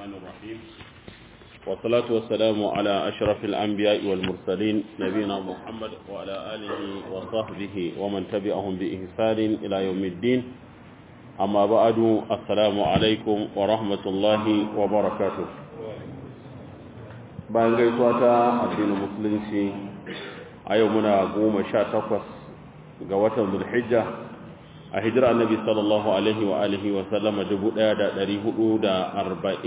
الرحمن الرحيم والصلاة والسلام على أشرف الأنبياء والمرسلين نبينا محمد وعلى آله وصحبه ومن تبعهم بإحسان إلى يوم الدين أما بعد السلام عليكم ورحمة الله وبركاته bayan gaisuwa ta addinin musulunci a yau muna 18 ga watan Zulhijja a hijira annabi sallallahu alaihi wa alihi wa sallama 1444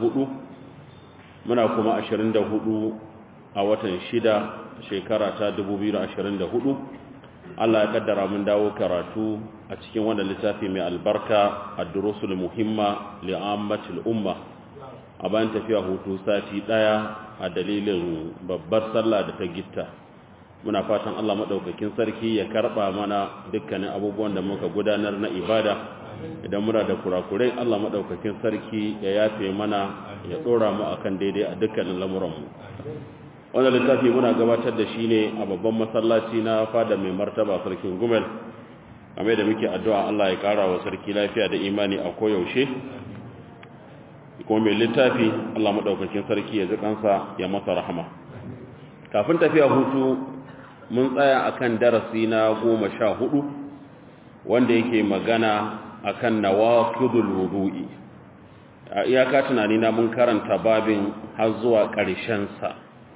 muna kuma 24 a watan 6 shekara ta 2024 Allah ya kaddara mun dawo karatu a cikin wannan littafi mai albarka ad-durusul muhimma li'ammatil umma a bayan tafiya hutu sati daya a dalilin babbar sallah da ta gitta muna fatan Allah madaukakin sarki ya karba mana dukkanin abubuwan da muka gudanar na ibada idan muna da kurakurai Allah madaukakin sarki ya yafe mana ya dora mu akan daidai a dukkanin lamuran mu wannan littafi muna gabatar da shi ne a babban masallaci na fada mai martaba sarkin Gumel kamar da muke addu'a Allah ya kara wa sarki lafiya da imani a koyaushe kuma mai littafi Allah madaukakin sarki ya ji kansa ya masa rahama kafin tafiya hutu mun tsaya akan darasi na 14 wanda yake magana akan nawaqidul wudu'i a iyaka tunani na mun karanta babin har zuwa ƙarshen sa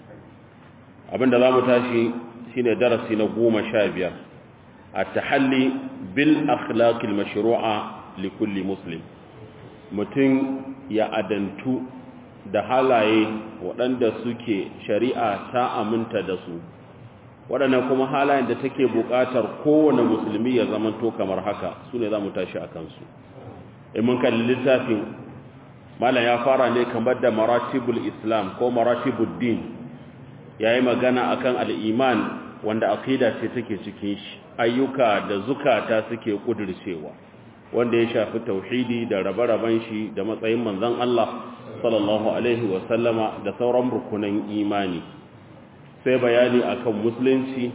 abinda zamu tashi shine darasi na 15 at-tahalli bil akhlaqil mashru'a li kulli muslim mutum ya adantu da halaye waɗanda suke shari'a ta aminta da su waɗannan kuma halayen da take buƙatar kowane musulmi ya zamanto kamar haka su ne za mu tashi a kansu in mun kalli littafin malam ya fara ne kamar da maratibul islam ko maratibul din ya yi magana akan al'iman wanda aqida ce take cikin shi ayyuka da zukata suke ƙudurcewa wanda ya shafi tauhidi da rabe-raben shi da matsayin manzon Allah sallallahu alaihi wasallama da sauran rukunan imani sai bayani akan musulunci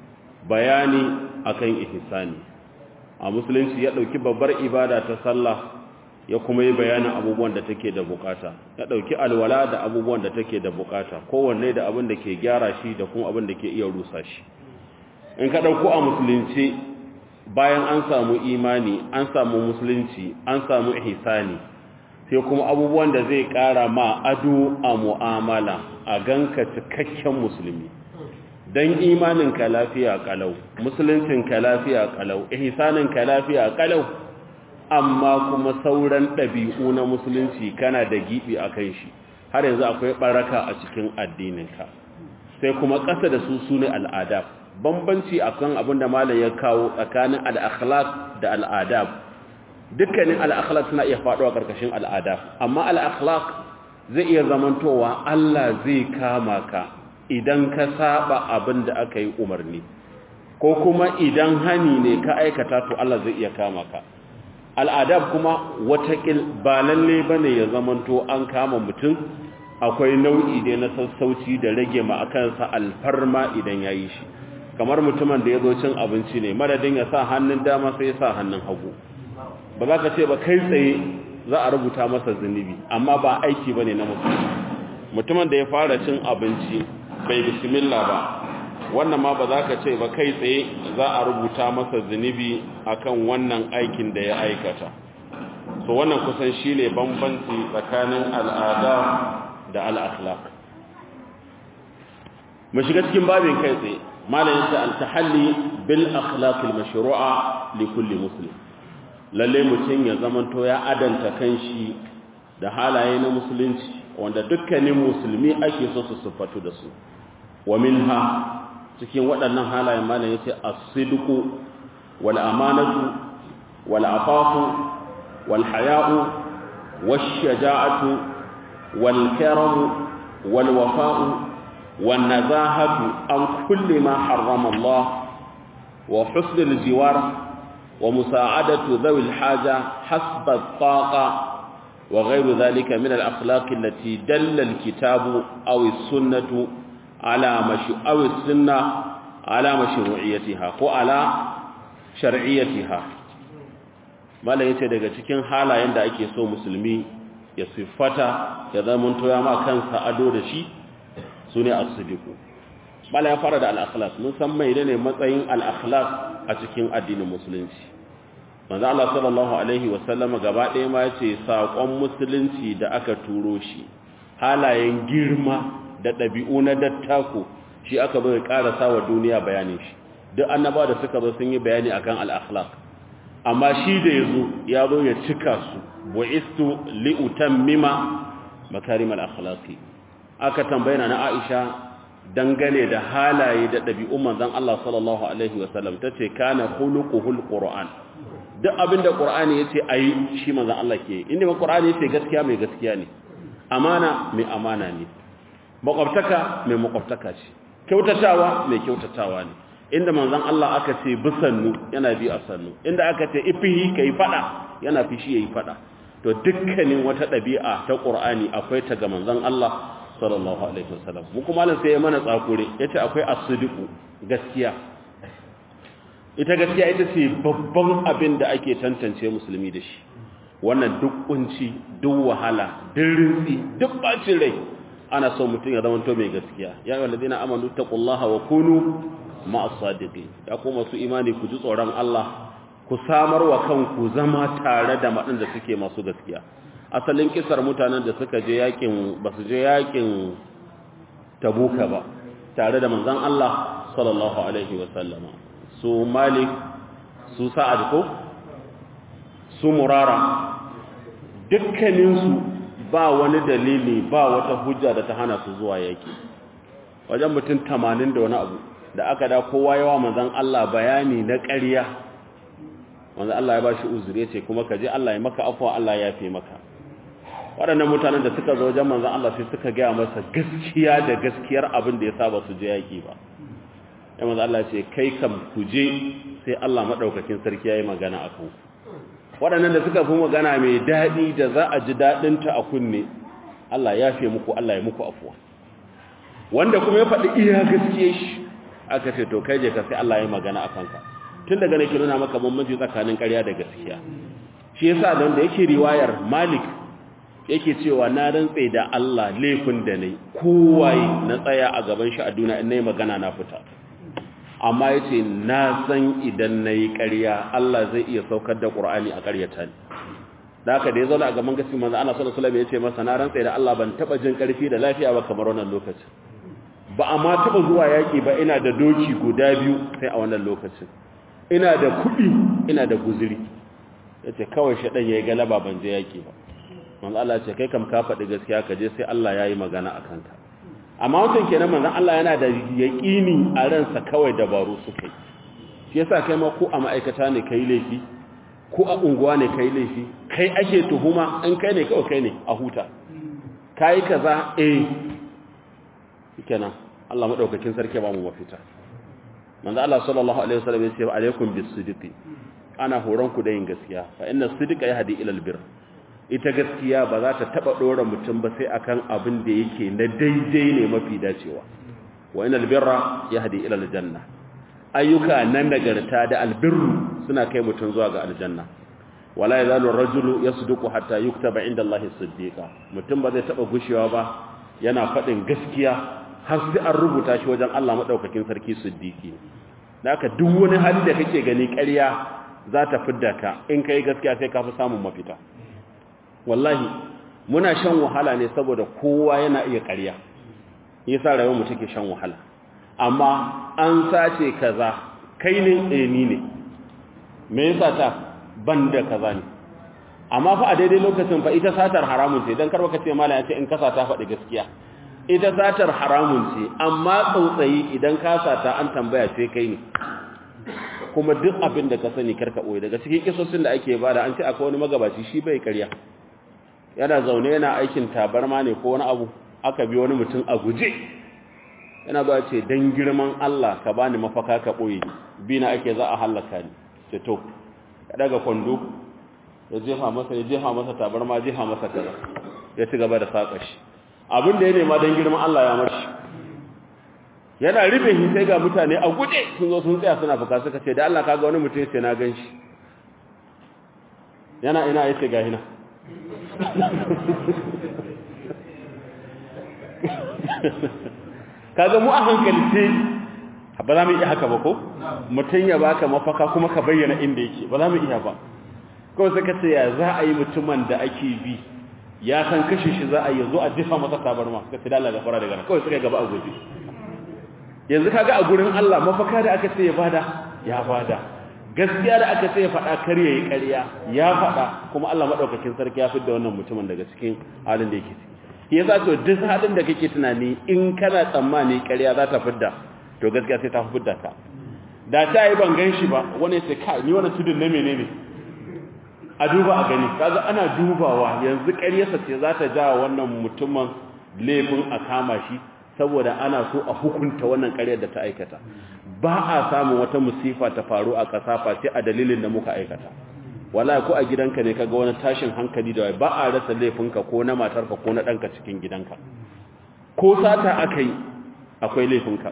bayani akan ihsani a musulunci ya dauki babbar ibada ta sallah ya kuma yi bayanin abubuwan da take da bukata ya dauki alwala da abubuwan da take da bukata kowanne da abin da ke gyara shi da kuma abin da ke iya rusa shi in ka dauko a musulunci bayan an samu imani an samu musulunci an samu ihsani sai kuma abubuwan da zai kara ma ado a mu'amala a ganka cikakken musulmi dan imanin ka lafiya kalau musuluncin ka lafiya kalau ihsanin ka lafiya kalau amma kuma sauran dabi'u na musulunci kana da gibi akan shi har yanzu akwai baraka a cikin addinin ka sai kuma kasa da su sune al'adab bambanci akan abin da malam ya kawo tsakanin al-akhlaq da al-adab dukkanin al-akhlaq suna iya faɗowa karkashin al-adab amma al-akhlaq zai iya zamantowa Allah zai kama ka idan ka saba abin da aka yi umarni ko kuma idan hani ne ka aikata to Allah zai iya kama ka al-adab kuma watakil ba lalle bane ya zamanto an kama mutum akwai nau'i da na sassauci da rage ma akansa alfarma idan yayi shi kamar mutumin da ya zo cin abinci ne madadin ya sa hannun dama sai ya sa hannun hagu ba za ka ce ba kai tsaye za a rubuta masa zunubi amma ba aiki ba ne na mutumin da ya fara cin abinci bai bismillah ba wannan ma ba za ka ce ba kai tsaye za a rubuta masa zunubi akan wannan aikin da ya aikata so wannan kusan shi ne bambanci tsakanin al'ada da al'akhlaq mu shiga cikin babin kai tsaye malam yace al-tahalli bil akhlaqil mashru'a li kulli muslim lalle mutun ya zamanto ya adanta kanshi da halaye na musulunci wanda dukkanin musulmi ake so su sifatu da su wa minha cikin waɗannan halaye malam yace as-sidqu wal amanatu wal afafu wal haya'u wash shaja'atu wal karamu wal wafa'u والنزاهة عن كل ما حرم الله وحسن الجوار ومساعدة ذوي الحاجة حسب الطاقة وغير ذلك من الأخلاق التي دل الكتاب أو السنة أو السنة على مشروعيتها وعلى شرعيتها ما لا يتدقى cikin halayen da ake so musulmi ya siffata ya zama ya ma kansa ado da shi sune as-sidiqu bala ya fara da al-akhlaq mun san mai ne matsayin al-akhlaq a cikin addinin musulunci manzo Allah sallallahu alaihi wasallama gaba ɗaya ma yace sakon musulunci da aka turo shi halayen girma da ɗabi'u na dattako shi aka bai karasa wa duniya bayanin shi duk annaba da suka zo sun yi bayani akan al-akhlaq amma shi da ya zo ya cika su bu'istu li utammima makarimal akhlaqi aka tambayana na Aisha dangane da halaye da ɗabi'un manzon Allah sallallahu alaihi wasallam tace kana khuluquhul qur'an duk abinda qur'ani yace ayi shi manzon Allah ke inda qur'ani yace gaskiya mai gaskiya ne amana mai amana ne makwabtaka mai makwabtaka ce kyautatawa mai kyautatawa ne inda manzon Allah aka ce bisannu yana bi a sannu inda aka ce ifihi kai fada yana fishi yayi fada to dukkanin wata dabi'a ta Qur'ani akwai ta ga manzon Allah sallallahu alaihi wasallam mu kuma nan sai ya mana tsakure yace akwai as-sidiqu gaskiya ita gaskiya ita ce babban abin da ake tantance musulmi da shi wannan duk kunci duk wahala duk rinsi duk bacin rai ana so mutum ya zama to mai gaskiya ya ayyuhal ladina amanu taqullaha wa kunu ma'as sadiqin ya kuma su imani ku ji tsoron Allah ku samar wa kanku zama tare da waɗanda suke masu gaskiya asalin kisar mutanen da suka je yakin basu je yakin Tabuka ba tare da manzon Allah sallallahu alaihi wa sallama su Malik su Sa'ad ko su Murara dukkaninsu ba wani dalili ba wata hujja da ta hana su zuwa yaki wajen mutum 80 da wani abu da aka da kowa yawa manzon Allah bayani na ƙarya manzon Allah ya bashi uzuri yace kuma ka je Allah ya maka afwa Allah ya yafe maka waɗannan mutanen da suka zo wajen manzon Allah sai suka ga masa gaskiya da gaskiyar abin da ya saba su je yaki ba sai manzon Allah ya ce kai kam ku je sai Allah madaukakin sarki yayi magana akan waɗannan da suka fi magana mai daɗi da za a ji daɗinta a kunne Allah ya fi muku Allah ya muku afuwa wanda kuma ya faɗi iya gaskiye shi aka ce to kai je ka sai Allah ya magana a kanka tun daga nake nuna maka bambanci tsakanin ƙarya da gaskiya shi yasa don da yake riwayar Malik yake cewa na rantsa da Allah laifin da nayi kowaye na tsaya a gaban shi a duniya in nayi magana na fita amma yace na san idan nayi ƙarya Allah zai iya saukar da Qur'ani a ƙaryata ni da haka da yazo a gaban gaskiya manzo Allah sallallahu alaihi wasallam yace masa na rantsa da Allah ban taba jin ƙarfi da lafiya ba kamar wannan lokacin ba amma taba zuwa yaki ba ina da doki guda biyu sai a wannan lokacin ina da kuɗi ina da guzuri yace kawai shedan yayi galaba ban je yaki ba manzo Allah ya ce kai kam ka faɗi gaskiya ka je sai Allah yayi magana akan ka amma wannan kenan manzon Allah yana da yaqini a ransa kawai dabaru suka yi shi yasa kai ma ko a ma'aikata ne kai laifi ko a unguwa ne kai laifi kai ake tuhuma in kai ne kawai kai ne a huta kai kaza kenan Allah madaukakin sarki ba mu mafita manzo Allah sallallahu alaihi wasallam ya ce alaikum bis-sidqi ana horon ku da yin gaskiya fa inna as-sidqa yahdi ila al-birr ita gaskiya ba za ta taba dora mutum ba sai akan abin da yake na daidai ne mafi dacewa wa inal birra yahdi ila aljanna ayyuka nan nagarta da albirru suna kai mutum zuwa ga aljanna wala yazalu ar-rajulu yasduqu hatta yuktaba inda Allah as-siddiqa mutum ba zai taba gushewa ba yana fadin gaskiya har sai an rubuta shi wajen Allah madaukakin sarki siddiqi haka duk wani hali da kake gani ƙarya za ta fidda ka in kai gaskiya sai ka fi samun mafita wallahi muna shan wahala ne saboda kowa yana iya ƙarya yasa rayuwar mu take shan wahala amma an sace kaza kai ne ni ne me yasa ta banda kaza ne amma fa a daidai lokacin fa ita satar haramun ce dan karba ka ce mallan ya ce in kasa ta faɗi gaskiya ita satar haramun ce amma tsautsayi idan ka sata an tambaya sai kai ne kuma duk abin da ka sani karka boye daga cikin kisosin da ake bada an ce akwai wani magabaci shi bai ƙarya yana zaune yana aikin tabarma ne ko wani abu aka bi wani mutum a guje yana zuwa ce dan girman Allah ka bani mafaka ka boye bi na ake za a halaka ni ce to ka daga kwando ya jefa masa tabarma jefa masa kaza ya ci gaba da saka shi abin da ya nema dan girman Allah ya marshi yana rufe shi sai ga mutane a guje sun zo sun tsaya suna fuka suka ce da Allah kaga wani mutum sai na ganshi yana ina yace ga hina kaga mu a hankali sai ba za mu iya haka ba ko mutum ya baka mafaka kuma ka bayyana inda yake ba za mu iya ba kawai sai ka ce ya za a yi mutumin da ake bi ya san kashe shi za a yi zo a jifa masa tabarma ka ce dalla gafara daga nan kawai suka gaba a gobe yanzu kaga a gurin Allah mafaka da aka ce ya bada gaskiya da aka ce ya faɗa kar yayi ƙarya ya faɗa kuma Allah madaukakin sarki ya fidda wannan mutumin daga cikin halin da yake ciki yasa to duk halin da kake tunani in kana tsammani ƙarya za ta fidda to gaskiya sai ta fidda ka da ta yi ban ganshi ba wani sai kai ni wannan tudun na menene a duba a gani kaga ana dubawa yanzu ƙaryarsa ce za ta ja wannan mutumin laifin a kama shi saboda ana so a hukunta wannan ƙaryar da ta aikata ba a samun wata musifa ta faru a ƙasa face a dalilin da muka aikata wallahi ko a gidanka ne kaga wani tashin hankali da ba a rasa laifinka ko na matarka ko na ɗanka cikin gidanka ko sata aka yi akwai laifinka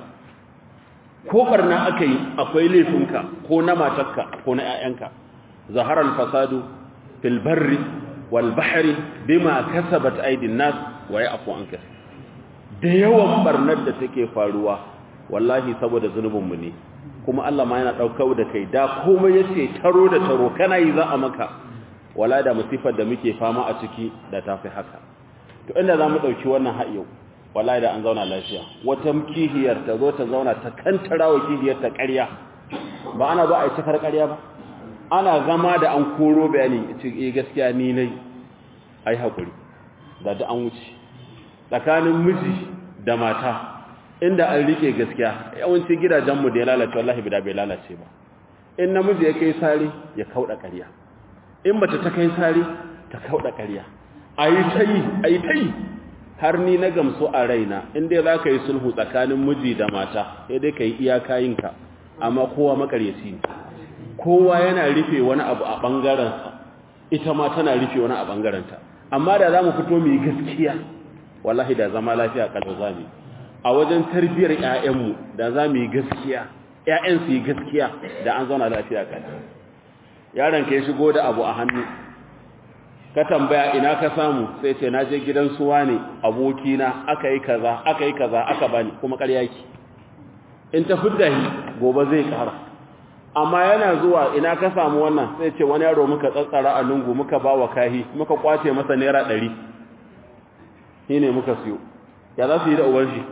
ko barna aka yi akwai laifinka ko na matarka ko na 'ya'yanka ظهر الفساد في البر والبحر بما كسبت ايدي الناس ويعفو عن كثير da yawan barnar da take faruwa wallahi saboda zunubin mu ne kuma Allah ma yana daukar da kai da komai yace taro da taro kana yi za a maka wala da musifar da muke fama a ciki da tafi haka to inda zamu dauki wannan ha'iyo wallahi da an zauna lafiya wata kihiyar ta zo ta zauna ta kantarawa kihiyar ta ƙarya ba ana ba a yi cikar ƙarya ba ana zama da an koro bayani ce gaskiya ni nayi ai hakuri da an wuce tsakanin miji da mata inda an rike gaskiya yawanci gidajenmu da ya lalace wallahi bida bai lalace ba in namiji ya kai sari ya kauda ƙarya in mace ta kai sari ta kauda ƙarya ayi tayi har ni na gamsu a raina in dai za ka yi sulhu tsakanin miji da mata sai dai ka yi iyakayinka amma kowa makaryaci ne kowa yana rufe wani abu a ɓangarensa ita ma tana rufe wani a ɓangarenta amma da za mu fito mu yi gaskiya wallahi da zama lafiya kalba za mu a wajen tarbiyyar 'ya'yanmu da za mu yi gaskiya 'ya'yan su yi gaskiya da an zauna lafiya kalba yaron ka ya shigo da abu a hannu ka tambaya ina ka samu sai ce na je gidan suwa ne abokina aka yi kaza aka bani kuma ƙarya ki in ta fidda shi gobe zai ƙara amma yana zuwa ina ka samu wannan sai ce wani yaro muka tsatsara a lungu muka ba wa kahi muka kwace masa naira 100 shine muka siyo ya za su yi da uban shi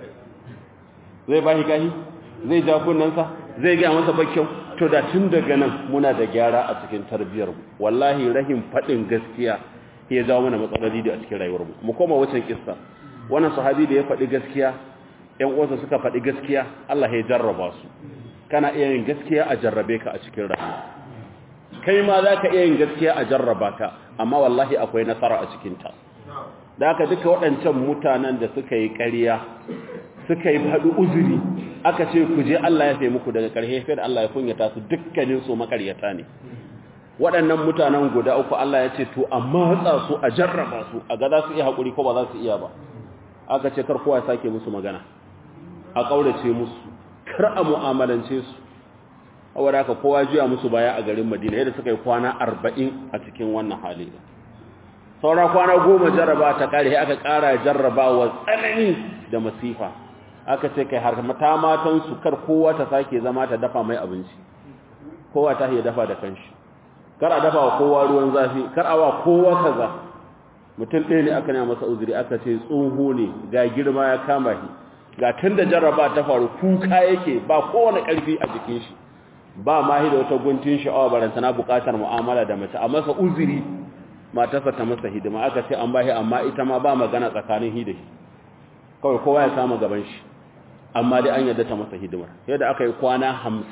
zai ba shi kahi zai ja kunnansa zai ga masa bakkyau to da tun daga nan muna da gyara a cikin tarbiyyar mu wallahi rahim fadin gaskiya ya jawo mana matsaloli da a cikin rayuwar mu mu koma wancan kissa wannan sahabi da ya faɗi gaskiya ƴan uwansa suka faɗi gaskiya Allah ya jarraba su kana iya yin gaskiya a jarrabe ka a cikin rayuwa kai ma za ka iya yin gaskiya a jarraba ka amma wallahi akwai nasara a cikinta da haka duka waɗancan mutanen da suka yi ƙarya suka yi faɗi uzuri aka ce ku je Allah ya fi muku daga ƙarshe sai da Allah ya kunyata su dukkanin su makaryata ne waɗannan mutanen guda uku Allah ya ce to a matsa su a jarraba su a ga za su iya haƙuri ko ba za su iya ba aka ce kar kowa ya sake musu magana a ƙaurace musu kar a mu'amalance su saboda haka kowa juya musu baya a garin Madina yadda suka yi kwana 40 a cikin wannan hali saura kwana 10 jarraba ta kare aka ƙara jarrabawa tsanani da masifa aka ce kai har mata matan su kar kowa ta sake zama ta dafa mai abinci kowa ta iya dafa da kanshi kar a dafa wa kowa ruwan zafi kar a wa kowa kaza mutum ɗaya ne aka nema masa uzuri aka ce tsoho ne ga girma ya kama shi ga tun da jarraba ta faru kuka yake ba kowane ƙarfi a jikin shi ba ma da wata guntun sha'awa baranta na buƙatar mu'amala da mace a masa uzuri matarsa ta masa hidima aka ce an bahi amma ita ma ba magana tsakanin hi da shi kawai kowa ya kama gaban shi amma dai an yarda ta masa hidimar yadda aka yi kwana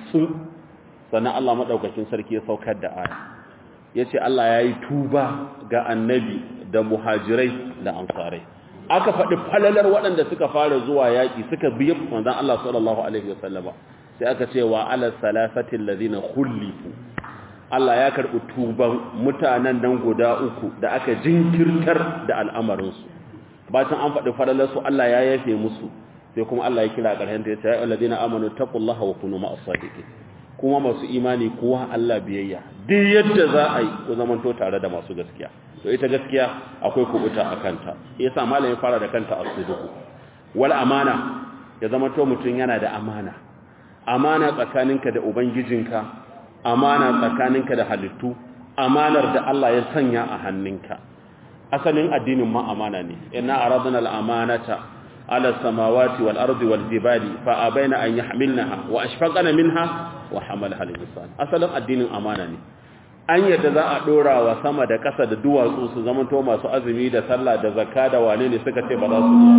50 sannan Allah madaukakin sarki ya saukar da aya yace Allah yayi tuba ga annabi da muhajirai da ansarai aka faɗi falalar waɗanda suka fara zuwa yaƙi suka biye manzon Allah sallallahu alaihi wasallama sai aka ce wa ala salasati allazina khulifu Allah ya karɓi tuban mutanen nan guda uku da aka jinkirtar da al'amarin su bacin an faɗi falalar su Allah ya yafe musu sai kuma Allah ya kira ƙarshen ta yace ya allazina amanu taqullaha wa kunu ma'as sadiqin kuma masu imani kuwa Allah biyayya duk yadda za a yi ku zamanto tare da masu gaskiya to ita gaskiya akwai kubuta a kanta yasa malamin fara da kanta as-sidqu wal amana ya zama to mutun yana da amana tsakaninka da ubangijinka amana tsakaninka da halittu amanar da Allah ya sanya a hannunka asalin addinin ma amana ne inna aradna al-amanata ala samawati wal ardi wal jibali fa abaina an yahmilnaha wa ashfaqna minha wa hamalaha al-insan asalin addinin amana ne an yadda za a dora wa sama da ƙasa da duwatsu su zamanto masu azumi da sallah da zakka da wane ne suka ce ba za su iya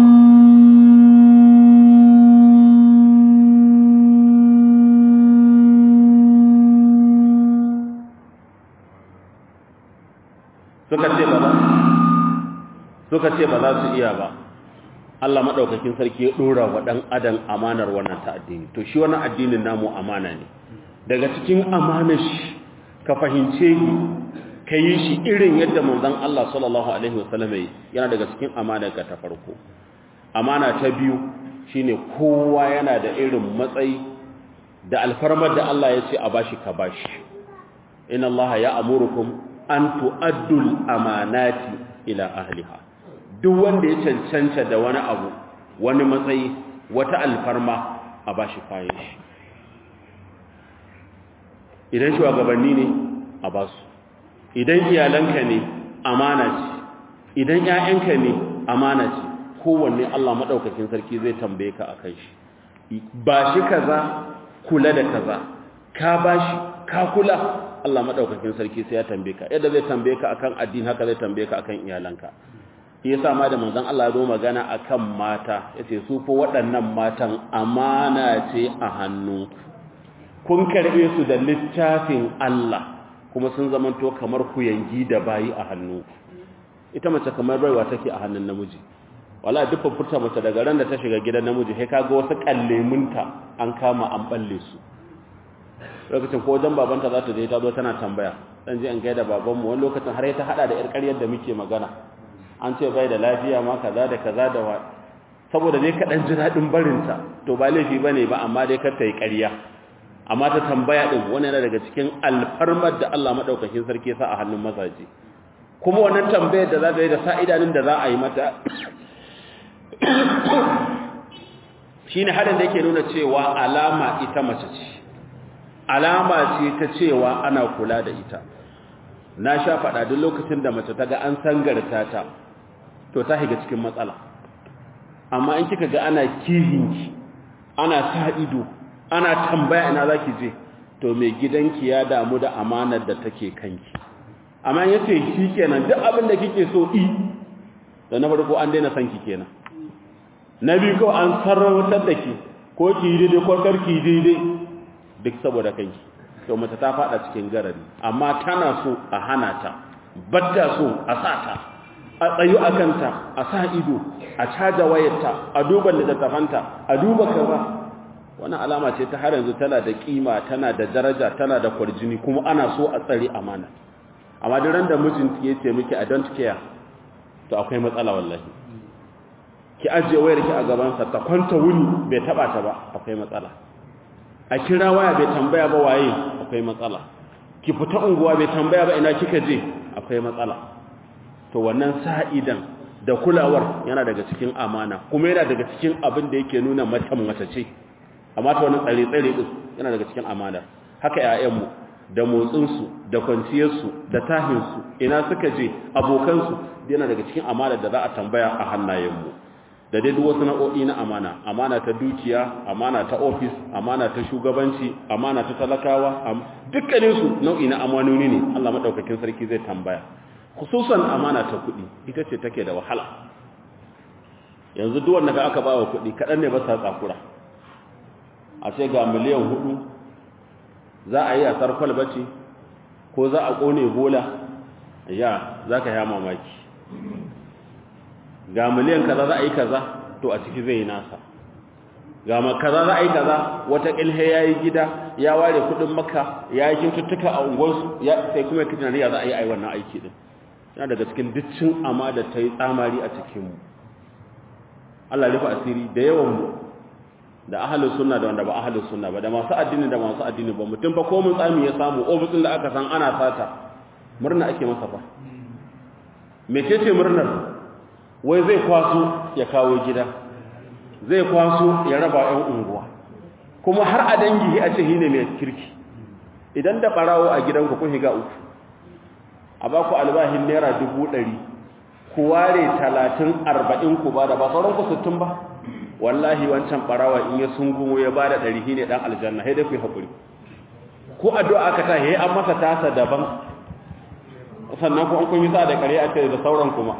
suka ce ba za su iya ba Allah madaukakin sarki ya dora wa dan adam amanar wannan ta addini to shi wannan addinin namu amana ne daga cikin amanar shi ka fahimce shi ka yi shi irin yadda manzon Allah sallallahu alaihi wasallam yana daga cikin amanar ka ta farko amana ta biyu shine kowa yana da irin matsayi da alfarmar da Allah ya ce a bashi ka bashi inna Allah ya amurukum an tu'addul amanati ila ahliha duk wanda ya cancanta da wani abu wani matsayi wata alfarma a bashi kayan shi idan shugabanni ne a basu idan iyalanka ne amana ce idan ƴaƴanka ne amana ce kowanne Allah madaukakin sarki zai tambaye ka akan shi ba shi kaza kula da kaza ka bashi ka kula Allah madaukakin sarki sai ya tambaye ka yadda zai tambaye ka akan addini haka zai tambaye ka akan iyalanka shi yasa ma da manzon Allah ya zo magana akan mata yace su fa waɗannan matan amana ce a hannu kun karbe su da littafin Allah kuma sun zamanto kamar kuyangi da bayi a hannu ita mace kamar baiwa take a hannun namiji wallahi duk furta mace daga ran da ta shiga gidan namiji sai kaga wasu kallemunta an kama an balle su lokacin ko wajen babanta za ta je ta zo tana tambaya dan je an gaida babanmu wani lokacin har ta hada da yar ƙaryar da muke magana an ce bai da lafiya ma kaza da kaza da wa saboda dai ka dan ji dadin barinta to ba laifi bane ba amma dai kar ta yi ƙarya amma ta tambaya din wannan yana daga cikin alfarmar da Allah madaukakin sarki ya sa a hannun mazaje kuma wannan tambayar da za ta yi da sa'idanin da za a yi mata shine hadin da yake nuna cewa alama ita mace ce alama ce ta cewa ana kula da ita na sha faɗa duk lokacin da mace ta ga an sangarta ta to ta shiga cikin matsala amma in kika ga ana kihinki ana sa ido ana tambaya ina zaki je to mai gidanki ya damu da amanar da take kanki amma yace shikenan duk abin da kike so da na farko an daina sanki kenan na biyu ko an sarrafatar da ki ko ki daidai ko karki daidai duk saboda kanki to mace ta fada cikin garari amma tana so a hana ta batta so a sa ta a tsayu a kanta a sa ido a caja wayarta a duba littattafanta a duba kaza wannan alama ce ta har yanzu tana da kima tana da daraja tana da kwarjini kuma ana so a tsare amana amma duk ran da mijinki ya ce miki I don't care to akwai matsala wallahi ki ajiye wayarki a gaban sa ta kwanta wuni bai taba ta ba akwai matsala a kira waya bai tambaya ba waye akwai matsala ki fita unguwa bai tambaya ba ina kika je akwai matsala to wannan sa'idan da kulawar yana daga cikin amana kuma yana daga cikin abin da yake nuna mace ce amma ta wannan tsare din yana daga cikin amana haka ƴaƴanmu da motsin su da kwanciyar su da tahin su ina suka je abokan su yana daga cikin amana da za a tambaya a hannayenmu da dai duk wasu nau'o'i na amana amana ta dukiya amana ta office amana ta shugabanci amana ta talakawa dukkanin su nau'i na amanoni ne Allah madaukakin sarki zai tambaya khususan amana ta kuɗi ita ce take da wahala yanzu duk wanda aka ba wa kuɗi kaɗan ne ba sa tsakura a ce ga miliyan 4 za a yi a sarkwal bace ko za a ƙone bola ya za ka yi mamaki ga miliyan kaza za a yi kaza to a ciki zai yi nasa ga kaza za a yi kaza wata ƙilhe ya yi gida ya ware kuɗin maka ya yi kintuttuka a unguwarsu sai kuma ya kitin riya za a yi wannan aiki din yana daga cikin dukkan amma da ta yi tsamari a cikinmu Allah rufe asiri da yawanmu da ahalus sunna da wanda ba ahalus sunna ba da masu addini da masu addini ba mutum ba ko mun tsami ya samu ofisin da aka san ana sata murna ake masa fa mecece murnar wai zai kwaso ya kawo gida, zai kwaso ya raba 'yan unguwa, kuma har a dangi a ce ne mai kirki. Idan da ɓarawo a gidanku kun higa uku, a ba ku albahin naira 100,000, ku ware 30-40 ku ba da ba sauran ku 60 ba, wallahi wancan ɓarawa in ya sungumo ya ba da 100 ne ɗan aljanna, sai dai ku yi haƙuri. Ko addu'a aka ta he an masa tasa daban, sannan ku an kun yi sa da kare a ce da sauran kuma.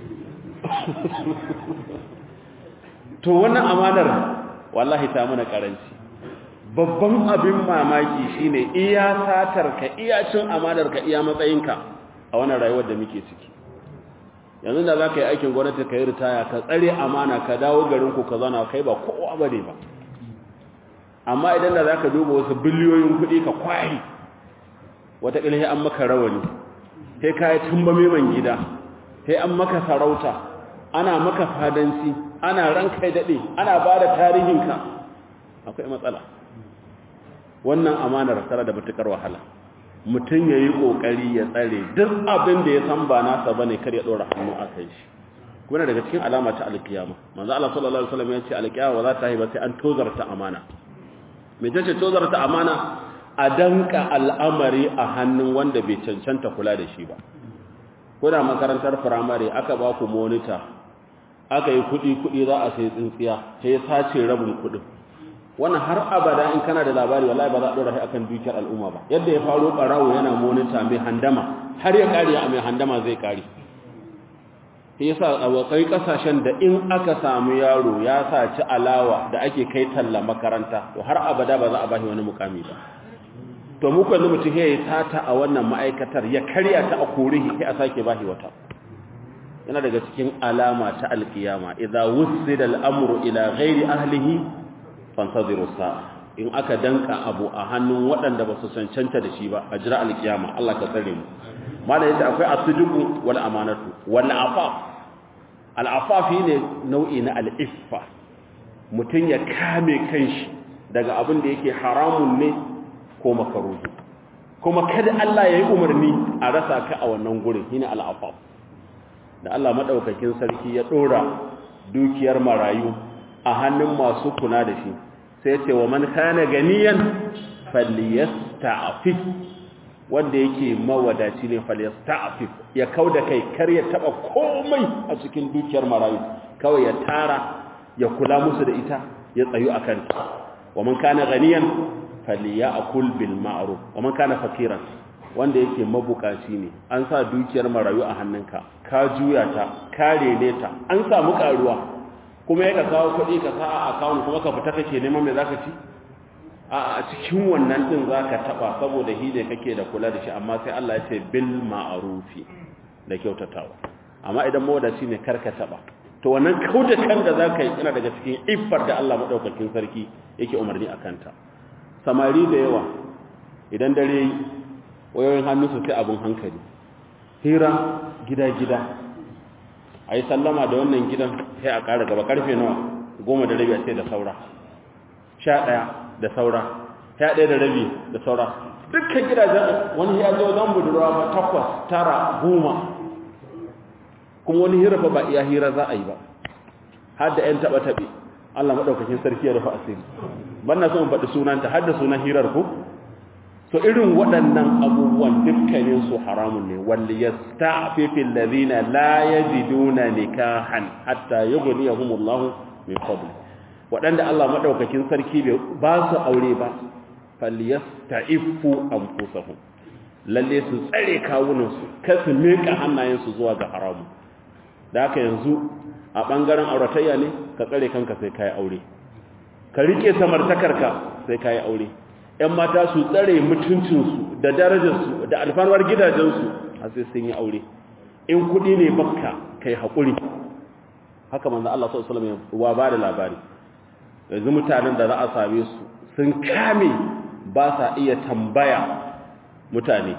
To wannan amanar wallahi ta mana karanci. Babban abin mamaki shine iya satarka, iya cin amanarka, iya matsayinka a wannan rayuwar da muke ciki. Yanzu da zaka yi aikin gwamnati ka yi ritaya, ka tsare amana, ka dawo garin ku ka zauna kai ba kowa bane ba. Amma idan da zaka duba wasu biliyoyin kuɗi ka kwari, wata kila sai an maka rawani, sai ka yi tumbame man gida, sai an maka sarauta, ana maka fadanci, ana ranka dade, ana bada tarihinka. Akwai matsala. Wannan amanar tana da matukar wahala. Mutum yayi kokari ya tsare duk abin da ya san ba nasa bane, kar ya dora hannu akan shi. Kuma daga cikin alama ta alkiyama, manzo Allah sallallahu alaihi wasallam ya ce alkiyama za ta yi ba sai an tozarta amana. Me tace tozarta amana? A danka al'amari a hannun wanda bai cancanta kula da shi ba. Kuna makarantar firamare aka ba ku monitor, aka yi kuɗi za a sai tsintsiya, sai ya sace rabin kuɗin. Wannan har abada in kana da labari wallahi ba za a dora shi akan dukiyar al'umma ba. Yadda ya faro barawo yana monita mai handama, har ya kare a mai handama zai kare. Sai yasa a wakai kasashen da in aka samu yaro ya saci alawa da ake kai talla makaranta, to har abada ba za a bashi wani mukami ba. To mu yanzu mutum ya yi sata a wannan ma'aikatar, ya karya ta a korihi sai a sake bashi wata. Yana daga cikin alama ta alkiyama, idza wusida al-amru ila ghairi ahlihi fantaziru sa'a. In aka danka abu a hannun waɗanda ba su cancanta da shi ba, a jira alkiyama. Allah ka tsare mu. Mala yace akwai as-sidqu wal amanatu wal afaf. Al-afaf ne nau'i na al-iffa. Mutun ya kame kanshi daga abin da yake haramun ne ko makaruhi. Kuma kada Allah yayi umarni a rasa ka a wannan gurin, shine al-afaf. Da Allah madaukakin sarki ya dora dukiyar marayu a hannun masu kula da shi, sai ce wa man kana ganiyan falyasta'fif, wanda yake mawadaci ne falyasta'fif, ya kauda kai, kar ya taba komai a cikin dukiyar marayu, kawai ya tara, ya kula musu da ita, ya tsayu akan ta. Wa man kana ganiyan falyakul bil ma'ruf, wa man kana fakiran, wanda yake mabukaci ne, an sa dukiyar marayu a hannunka, ka juya ta, ka rene ta, an samu karuwa, kuma ya ka kawo kuɗi ka sa a akawun kuma ka fita kake neman mai zaka ci. A cikin wannan din zaka taba, saboda hide kake da kula da shi, amma sai Allah ya ce bil ma'rufi, da kyautatawa. Amma idan mawadaci ne karka taba, to wannan kauda kan da zaka yi yana daga cikin iffar da Allah madaukakin sarki yake umarni akan ta. Samari da yawa idan dare wayoyin hannu su sai abun hankali, hira gida a yi sallama da wannan gidan sai a ƙara gaba ƙarfe nawa 10:30 a ce da saura, 11 da saura, 11:30 da saura. Dukkan gidajen wani ya zo zan budurwa ba 8, 9, 10, kuma wani hira ba iya hira za a yi ba, har da 'yan taɓe-taɓe. Allah maɗaukakin sarki ya rufa asiri. Ban na so in faɗi sunanta, har da sunan hirar ku. So irin waɗannan abubuwan dukkanin su haramun ne. Walli yasta'fifil ladina la yajiduna nikahan hatta yughniyahumullahu min fadli. Waɗanda Allah madaukakin sarki bai ba su aure ba, falyasta'ifu anfusahum. Lalle su tsare kawunan su, kar su mika hannayen su zuwa ga haramu. Da haka yanzu a bangaren auratayya ne, ka tsare kanka sai kai aure. Ka rike samartakarka sai kai aure. ‘Yan mata su tsare mutuncinsu da darajarsu da alfarwar gidajensu a sai sun yi aure. In kuɗi ne bakka kai haƙuri. Haka manzo Allah sallallahu alaihi wasallam wa ba da labari. Yanzu mutanen da za a same su sun kame, ba sa iya tambaya mutane.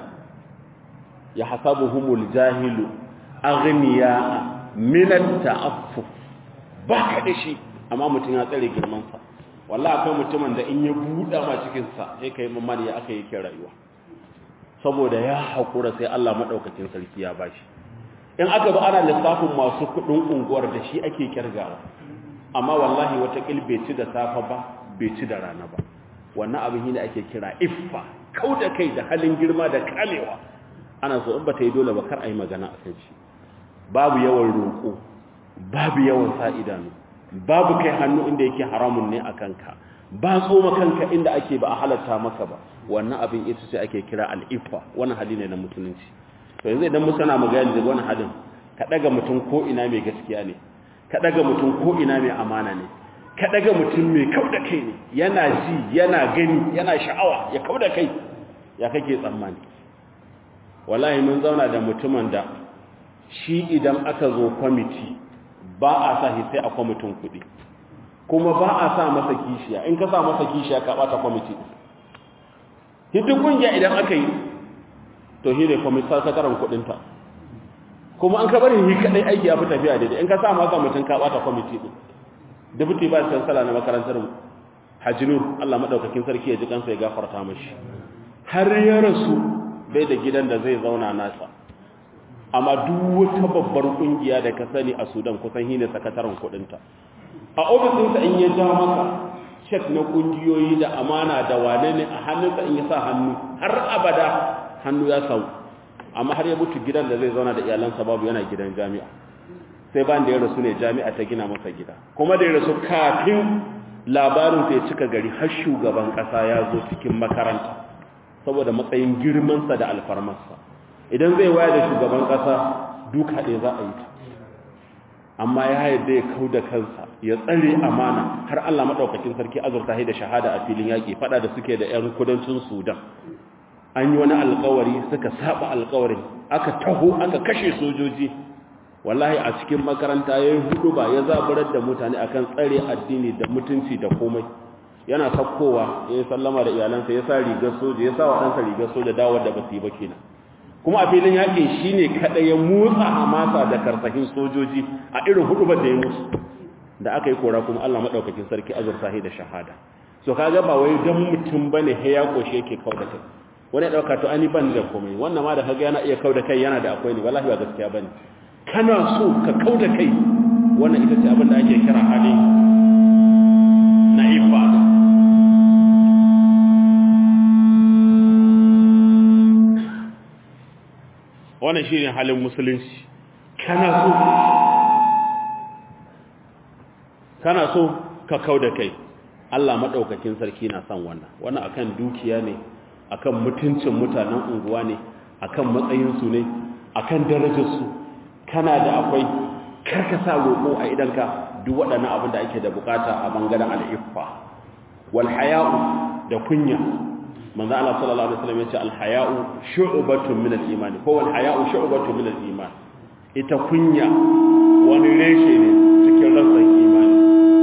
Ya hasabuhumul jahilu aghniya min at-ta'affuf. Ba ka da shi, amma mutum ya tsare girmansa. Wallahi akwai mutumin da in ya buɗa ma cikinsa sai kai mamani ya aka yake rayuwa, saboda ya haƙura sai Allah maɗaukakin sarki ya bashi. in aka ba ana lissafin masu kudin unguwar da shi ake kirgawa amma wallahi wata bai ci da safa ba bai ci da rana ba wannan abin ne ake kira iffa kauda kai da halin girma da kamewa ana so in ba ta yi dole ba kar a yi magana a kan shi babu yawan roƙo babu yawan sa idanu babu kai hannu inda yake haramun ne a kanka ba tsoma kanka inda ake ba a halatta maka ba wannan abin ita ce ake kira al'iffa wannan hali ne na musulunci to yanzu idan mu sana magana da wannan halin ka daga mutum ko ina mai gaskiya ne ka daga mutum ko ina mai amana ne ka daga mutum mai kauda kai ne yana ji yana gani yana sha'awa ya kauda kai ya kake tsammani wallahi mun zauna da mutumin da shi idan aka zo kwamiti ba a sa shi sai a kwamitin kuɗi kuma ba a sa masa kishiya in ka sa masa kishiya ka bata kwamiti hitin kungiya idan aka yi to shi ne kwamitin sakaran kuɗinta kuma an ka bari shi kaɗai aiki ya fi tafiya daidai in ka sa masa mutum ka bata kwamiti ɗin deputy vice chancellor na makarantar hajjinu Allah madaukakin sarki ya ji kansa ya gafarta mashi har ya rasu bai da gidan da zai zauna nasa amma duk wata babbar kungiya da ka sani a Sudan kusan shine sakataren kudinta a ofisinsa in ya ja maka check na kungiyoyi da amana da wane ne a hannunsa in ya sa hannu har abada hannu ya sau amma har ya mutu gidan da zai zauna da iyalansa babu yana gidan jami'a sai ban da ya rasu ne jami'a ta gina masa gida kuma da ya rasu kafin labarin sai cika gari har shugaban kasa ya zo cikin makaranta saboda matsayin girmansa da alfarmarsa idan zai waya da shugaban kasa duka ɗaya za a yi ta amma ya yadda ya kau da kansa ya tsare amana har Allah maɗaukakin sarki azurta da shahada a filin yaƙi faɗa da suke da 'yan kudancin Sudan an yi wani alkawari suka saba alkawarin aka taho aka kashe sojoji wallahi a cikin makaranta ya yi hudu ba ya zaburar da mutane akan tsare addini da mutunci da komai yana sakkowa ya yi sallama da iyalansa ya sa rigar soja ya sa wa ɗansa rigar soja dawar da ba su yi ba kenan kuma a filin yakin shi ne kaɗai ya motsa hamasa da karsahin sojoji a irin hudubar da ya musu da aka yi kora kuma Allah maɗaukakin sarki azurta da shahada so ka ga ba wai don mutum ba ne ya ƙoshe yake kau da kai wani ya ɗauka to ani ban da komai wannan ma da kaga yana iya kau da kai yana da akwai ne wallahi ba gaskiya ba ne kana so ka kau da kai wannan ita ce abin da ake kira hali na ifa wannan shi ne halin musulunci kana so ka kau da kai Allah maɗaukakin sarki na son wannan akan dukiya ne akan mutuncin mutanen unguwa ne akan matsayinsu ne akan darajarsu kana da akwai karkasa roƙo a idanka duk waɗannan abin da ake da bukata a bangaren al'iffa wal haya'u da kunya manzo Allah sallallahu alaihi wasallam yace al-haya'u shu'batun min al-iman ko wal haya'u shu'batun min al-iman ita kunya wani reshe ne cikin rassan imani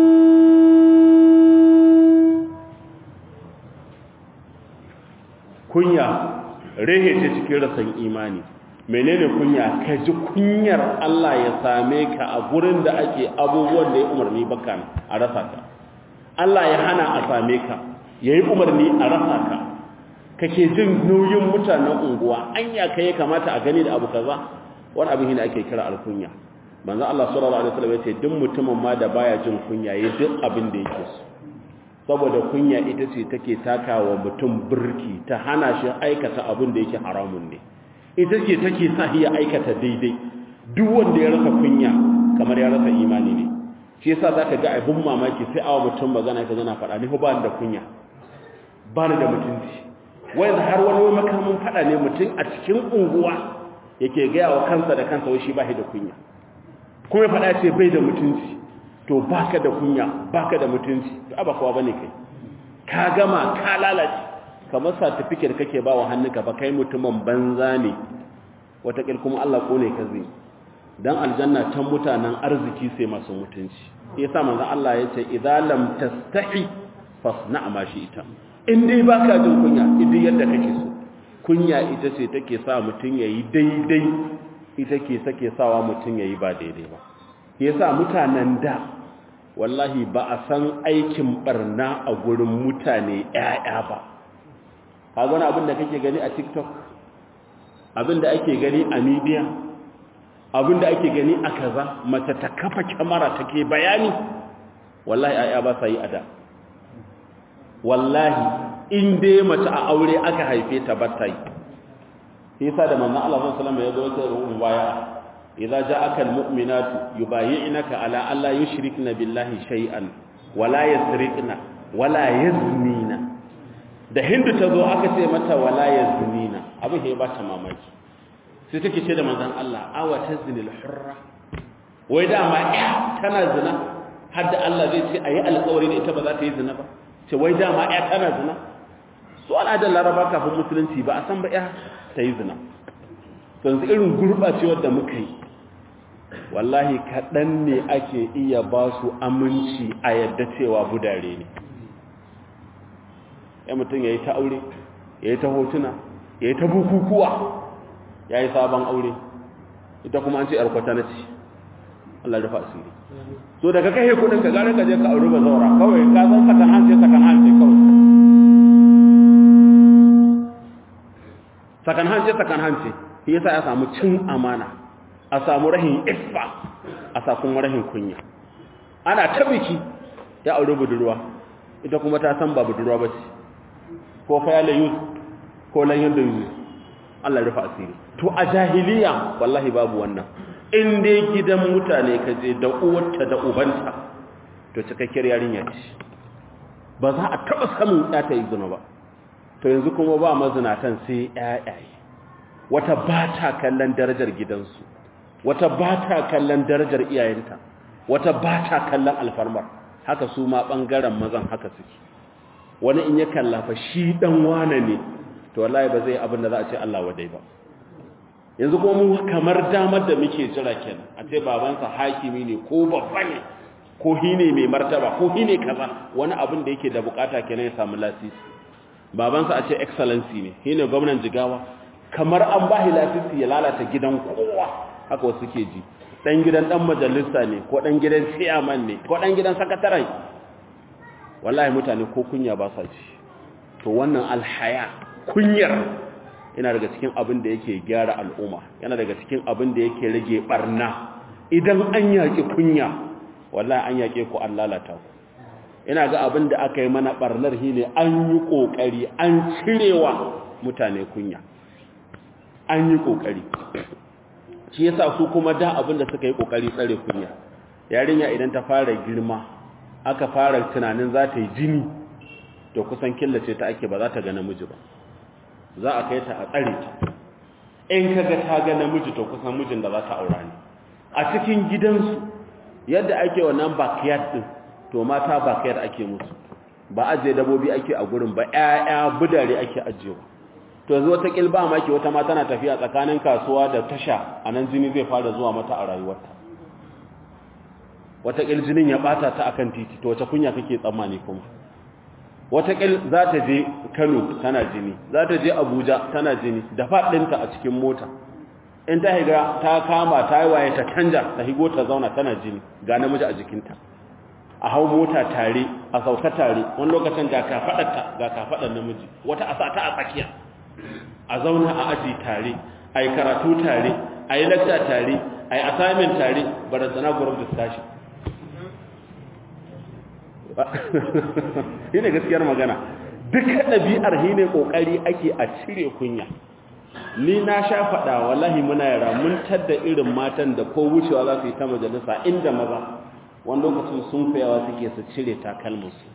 kunya rehe ce cikin rassan imani menene kunya ka ji kunyar Allah ya same ka a gurin da ake abubuwan da ya umarni baka a rasa ka Allah ya hana a same ka yayi umarni a rasa ka kake jin nauyin mutanen unguwa anya kai kamata a gani da abu kaza wani abin ne ake kira alkunya manzo Allah sallallahu alaihi wasallam yace duk mutumin ma da baya jin kunya yayi duk abin da yake so saboda kunya ita ce take takawa mutum burki ta hana shi aikata abin da yake haramun ne ita ce take sa shi ya aikata daidai duk wanda ya rasa kunya kamar ya rasa imani ne shi yasa zaka ga abun mamaki sai awa mutum magana ka zana faɗa ni ba ni da kunya ba ni da mutunci wanda har wani makamin fada ne mutum a cikin unguwa yake gaya wa kansa da kansa wai shi ba shi da kunya kuma ya fada ce bai da mutunci to baka da kunya baka da mutunci to aba kowa bane kai ka gama ka lalace kamar certificate kake ba wa hannunka ba kai mutumin banza ne wata kuma Allah kone ka zai dan aljanna tan mutanen arziki sai masu mutunci yasa manzo Allah yace idza lam tastahi fasna ma shi ita in dai baka jin kunya idan yadda kake so kunya ita ce take sa mutun yayi daidai ita ke sake sawa mutun yayi ba daidai ba yasa mutanen da wallahi ba a san aikin barna a gurin mutane ƴaƴa ba kaga wani abin da kake gani a TikTok abin da ake gani a media abinda ake gani a kaza mace ta kafa kyamara take bayani wallahi ayya ba sa yi ada wallahi in dai mace a aure aka haife ta ba ta yi yasa da manzon Allah sallallahu alaihi wasallam ya zo ta ruwan baya idza ja'aka almu'minatu yubayyi'naka ala alla yushrikna billahi shay'an wala yasriqna wala yaznina da hindu ta zo aka ce mata wala yaznina abin sai ba ta mamaki sai take ce da manzon Allah awa tazinil hurra wai da ma tana zina har da Allah zai ce ayi alƙawari da ita ba za ta yi zina ba ce wai da ma tana zina su al'adar laraba kafin musulunci ba a san ba ta yi zina yanzu irin gurɓacewar da muka yi wallahi kaɗan ne ake iya ba su aminci a yadda cewa budare ne ya mutum ya yi ta aure ya yi ta hotuna ya yi ta bukukuwa ya yi sabon aure ita kuma an ce ‘yarkwata na ci Allah rufa asiri so daga kai kudin ka gane ka je ka aure ba zaura kawai ka zan sakan hanci kawai sakan hanci shi yasa ya samu cin amana a samu rahin iffa a sakun rahin kunya ana ta biki ya aure budurwa ita kuma ta san ba budurwa ba ce ko fayala yus ko lan yanda yus Allah ya rufa asiri to a jahiliya wallahi babu wannan in dai gidan mutane ka je da uwarta da ubanta to cikakkiyar yarinya ce ba za a taba samun ya ta yi zina ba to yanzu kuma ba mazinatan sai ƴaƴaye wata ba ta kallon darajar gidansu wata ba ta kallon darajar iyayenta wata ba ta kallon alfarmar haka su ma bangaren mazan haka suke wani in ya kallafa shi dan wane ne to wallahi ba zai abin da za a ce Allah wadai ba yanzu kuma mu kamar damar da muke jira kenan a ce babansa hakimi ne ko babba ne ko hine mai martaba ko hine kaza wani abin da yake da bukata kenan ya samu lasisi babansa a ce excellency ne shine gwamnan Jigawa kamar an bahi lasisi ya lalata gidan kowa haka wasu ke ji dan gidan dan majalisa ne ko dan gidan chairman ne ko dan gidan sakataren wallahi mutane ko kunya ba sa ji to wannan alhaya kunyar yana daga cikin abin da yake gyara al'umma yana daga cikin abin da yake rage barna idan an yaki kunya wallahi an yake ku an lalata ku ina ga abin da aka yi mana barnar shine an yi kokari an cirewa mutane kunya an yi kokari shi yasa su kuma da abin da suka yi kokari tsare kunya yarinya idan ta fara girma aka fara tunanin za ta yi jini to kusan killace ta ake ba za ta ga namiji ba za a kai ta a tsare ta in kaga ta ga namiji to kusan mijin da za ta aura ne a cikin gidansu yadda ake wannan backyard din to mata backyard ake musu ba aje dabobi ake a gurin ba ƴaƴa budare ake ajewa to yanzu wata kilba maki wata mata tana tafiya tsakanin kasuwa da tasha anan jini zai fara zuwa mata a rayuwarta wata jinin ya bata ta akan titi to wace kunya kake tsammani kuma wata za ta je Kano tana jini za ta je Abuja tana jini da faɗinta a cikin mota in ta higa ta kama ta yi waye ta canja ta higo ta zauna tana jini ga namiji a jikinta a hau mota tare a sauka tare wani lokacin ga kafaɗarta ga kafaɗar namiji wata a sa ta a tsakiya a zauna a aji tare a yi karatu tare a yi lakta tare a yi assignment tare barazana group discussion shi ne gaskiyar magana duka ɗabi'ar shi ne ƙoƙari ake a cire kunya ni na sha faɗa wallahi muna yara mun tadda irin matan da ko wucewa za su yi ta majalisa inda maza wani lokacin sun fayawa suke su cire takalminsu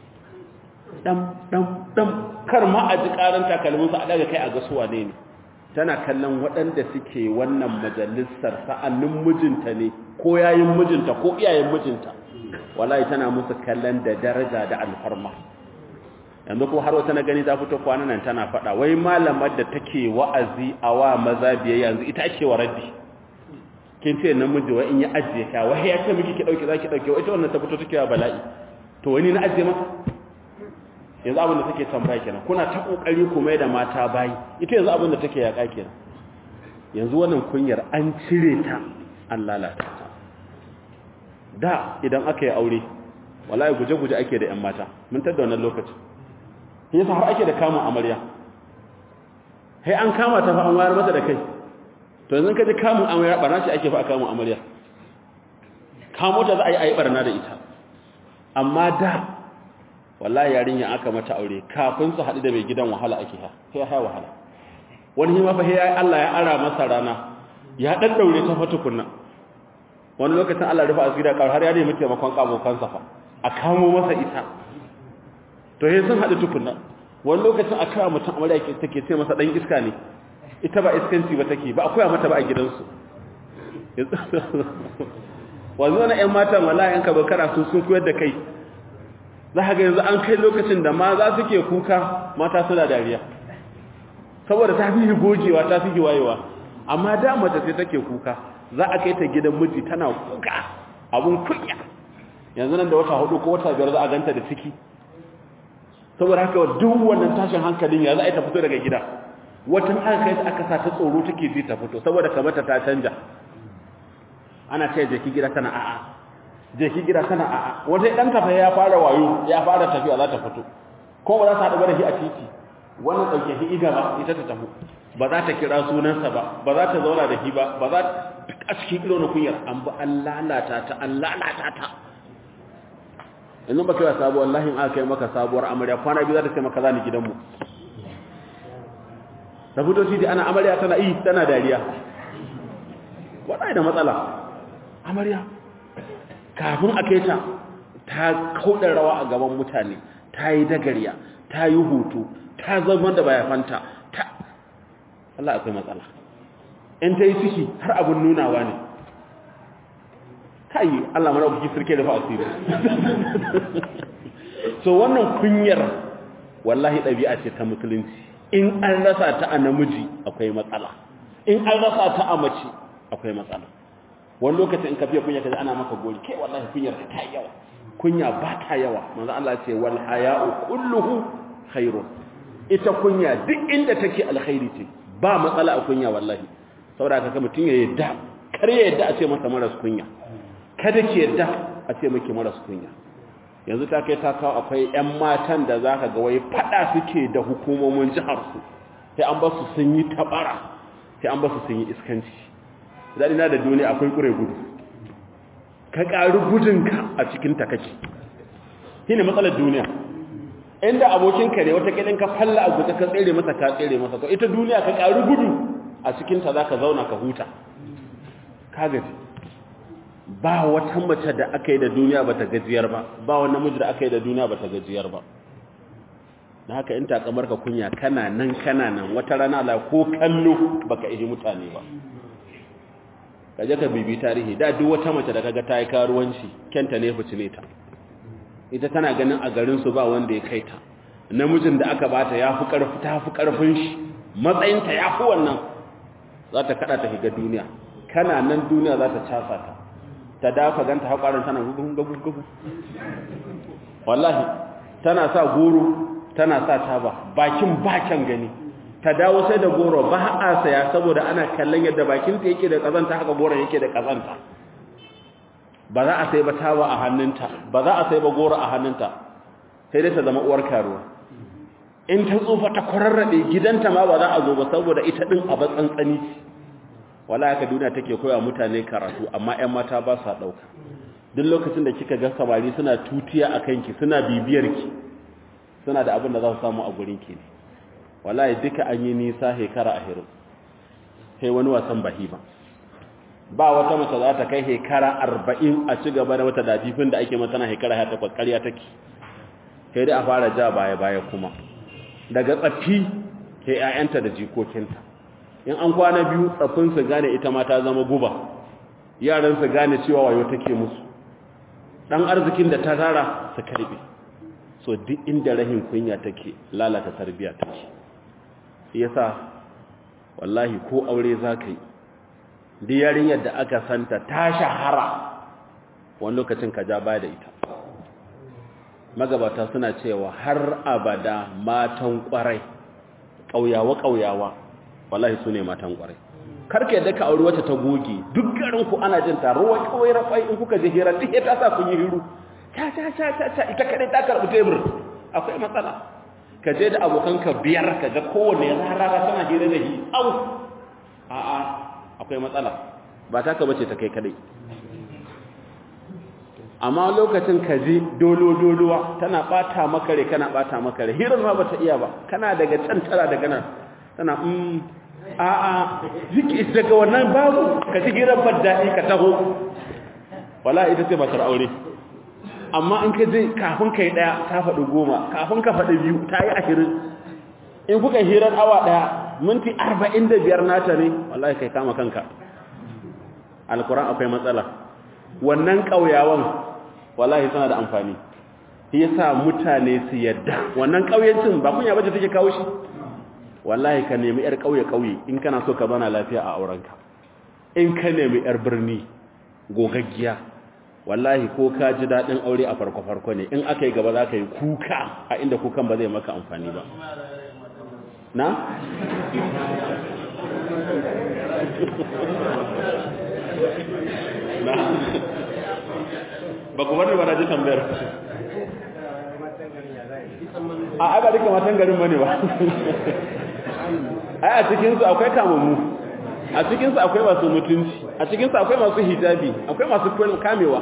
ɗan kar ma a ji ƙarin takalminsu a daga kai a gasuwa ne tana kallon waɗanda suke wannan majalisar sa'annin mijinta ne ko yayin mijinta ko iyayen mijinta wallahi tana musu kallon da daraja da alfarma yanzu ko har wata na gani ta fito kwanan nan tana faɗa wai malamar da take wa'azi a wa maza biyayya yanzu ita ake wa raddi kin ce namiji wa in ya ajiye ka wai ya ce miki ki dauke zaki dauke wai ita wannan ta fito take wa bala'i to wani na ajiye masa yanzu abin da take tambaya kenan kuna ta kokari ku mai da mata bayi ita yanzu abin da take yaka kenan yanzu wannan kunyar an cire ta an lalata ta da idan aka yi aure wallahi guje-guje ake da 'yan mata mun tada wannan lokacin yasa har ake da kamun amarya sai an kama ta fa an wayar mata da kai to yanzu ka ji kamun amarya barna ce ake fa a kamun amarya kamo ta za a yi barna da ita amma da wallahi yarinya aka mata aure kafin su haɗu da mai gidan wahala ake ha wahala wani hima fa ya Allah ya ara masa rana ya daddaure ta fa tukunna wani lokacin Allah rufa asiri da har ya nemi taimakon kabokan sa fa a kamo masa ita to he sun haɗu tukunna wani lokacin a kira mutum amarya take ce masa dan iska ne ita ba iskanci ba take ba akwai mata ba a gidansu wanzu na ƴan matan wallahi in ka ba kana sun koyar da kai za ka ga yanzu an kai lokacin da ma za su ke kuka mata suna dariya saboda ta fi gogewa ta fi wayewa amma da mace sai take kuka za a kai ta gidan miji tana kuka abun kunya yanzu nan da wata 4 ko wata 5 za a ganta da ciki saboda haka duk wannan tashin hankalin ya za a yi ta fito daga gida watan aka kai ta aka sa ta tsoro take ji ta fito saboda kamar ta canja ana ce je ki gida tana a'a je ki gida tana a'a wata dan tafa ya fara wayo ya fara tafiya za ta fito ko ba za ta haɗu da shi a titi wannan dauke shi iga ba ita ta tafi ba za ta kira sunansa ba ba za ta zauna da shi ba ba za a cikin irin kunyar an ba Allah lalata ta yanzu ba kai wa sabuwar wallahi in aka kai maka sabuwar amarya kwana biyu za ta ce maka zani gidanmu da fito titi ana amarya tana dariya waɗai da matsala amarya kafin a kai ta kaudar rawa a gaban mutane ta yi dagariya ta yi hutu ta zama da bayafanta ta Allah akwai matsala in ta yi ciki har abin nunawa ne kai Allah mana buki sirke da fasiri so wannan kunyar wallahi ɗabi'a ce ta musulunci in an rasa ta a namiji akwai matsala in an rasa ta a mace akwai matsala wani lokacin in ka fiye kunya kaji ana maka gori kai wallahi kunyar ta yawa kunya ba ta yawa manzo Allah ce wal haya'u kulluhu khairun ita kunya duk inda take alkhairi ce ba matsala a kunya wallahi saboda kaga mutun ya yadda kar ya yadda a ce masa maras kunya kada ki yadda a ce miki maras kunya yanzu ta kai ta kawo akwai ƴan matan da zaka ga wai fada suke da hukumomin jihar su sai an ba su sun yi tabara sai an ba su sun yi iskanci zai na da duniya akwai kure gudu ka karu gudunka a cikin ta kake shine matsalar duniya inda abokinka ne wata kidin ka falla a guje ka tsere masa to ita duniya ka karu gudu a cikin ta zaka zauna ka huta ka gaji ba wata mace da aka yi da duniya bata gajiyar ba ba wani namiji da aka yi da duniya bata gajiyar ba na haka in takamar ka kunya kana nan wata rana la ko kallo baka ihi mutane ba kaje ka bibi tarihi da duk wata mace da kaga ta yi karuwanci kenta ne ficile ta ita tana ganin a garin su ba wanda ya kai ta namijin da aka bata yafi karfin shi matsayin ta yafi wannan za ta kada ta higa duniya kana nan duniya za ta casa ta dafa ganta haƙarin tana gugu wallahi tana sa goro tana sa taba bakin gani ta dawo sai da goro ba a saya saboda ana kallon yadda bakin ta yake da kazanta haka goron yake da kazanta ba za a sai ba taba a hannunta ba za a sai ba goro a hannunta sai dai ta zama uwar karuwa in ta tsufa ta kwararrabe gidanta ma ba za a zo ba saboda ita din a batsantsani wala haka duniya take koya mutane karatu amma ƴan mata ba sa dauka duk lokacin da kika ga samari suna tutiya akan ki suna bibiyar ki suna da abin da za su samu a gurin ki ne wallahi duka an yi nisa hekara ahirin sai wani wasan bahima ba wata mace za ta kai hekara 40 a ci gaba da wata dafifin da ake mata na hekara 18 ƙarya take sai dai a fara ja baya kuma daga tsaffi ke ƴaƴanta da jikokinta in an kwana biyu tsaffin su gane ita ma ta zama guba yaran su gane cewa wayo take musu dan arzikin da ta tara su karbe so duk inda rahin kunya take lalata tarbiya take yasa wallahi ko aure zakai duk yarinyar da aka santa ta shahara wani lokacin ka ja baya da ita magabata suna cewa har abada matan kwarai kauyawa wallahi su ne matan kwarai karka yadda ka aure wata ta goge duk garin ku ana jin ta ruwa kawai rafai in kuka je hira duk ta sa kun yi hiru ta ita kadai ta karbi tebur akwai matsala ka je da abokanka biyar ka ga kowanne rarara tana hira da hi au a'a akwai matsala ba ta ka bace ta kai kadai amma lokacin ka ji dolo tana bata maka rai kana bata maka rai hirar ma bata iya ba kana daga can tara daga nan tana a'a ziki daga wannan babu ka ji hirar badda'i ka taho wala ita ce matar aure amma in ka je kafin kai daya ta faɗi 10 kafin ka faɗi 2 ta yi 20 in kuka hirar awa daya minti 45 nata ne wallahi kai kama kanka alquran akwai matsala wannan kauyawan wallahi tana da amfani shi yasa mutane su yadda wannan kauyancin ba kunya bace take kawo shi wallahi ka nemi yar kauye in kana so ka zauna lafiya a aurenka in ka nemi yar birni gogaggiya wallahi ko ka ji dadin aure a farko ne in aka yi gaba za ka yi kuka a inda kukan ba zai maka amfani ba na ba ku bari ba na ji tambayar a aka duka matan garin bane ba ai a cikinsu akwai kamammu a cikinsu akwai masu mutunci a cikinsu akwai masu hijabi akwai masu kamewa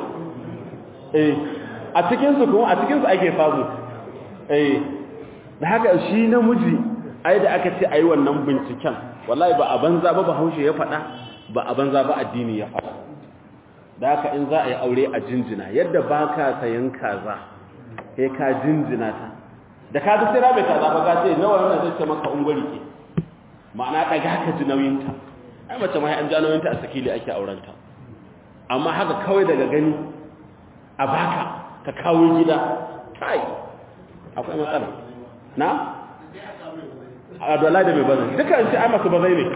a cikinsu kuma a cikinsu ake famu da haka shi namiji ai da aka ce ayi wannan binciken wallahi ba a banza ba Bahaushe ya faɗa ba a banza ba addini ya faɗa da haka in za a yi aure a jinjina yadda ba ka sayan kaza sai ka jinjina ta da ka ga sai rabe kaza ba ka ce nawa wannan zai ce maka ungwari ke ma'ana daga ka ji nauyinta ai mace mai an ji nauyinta a sakili ake aurenta amma haka kawai daga gani a baka ka kawo gida kai akwai matsala na a dole da mai bazai duka ce ai masu bazai ne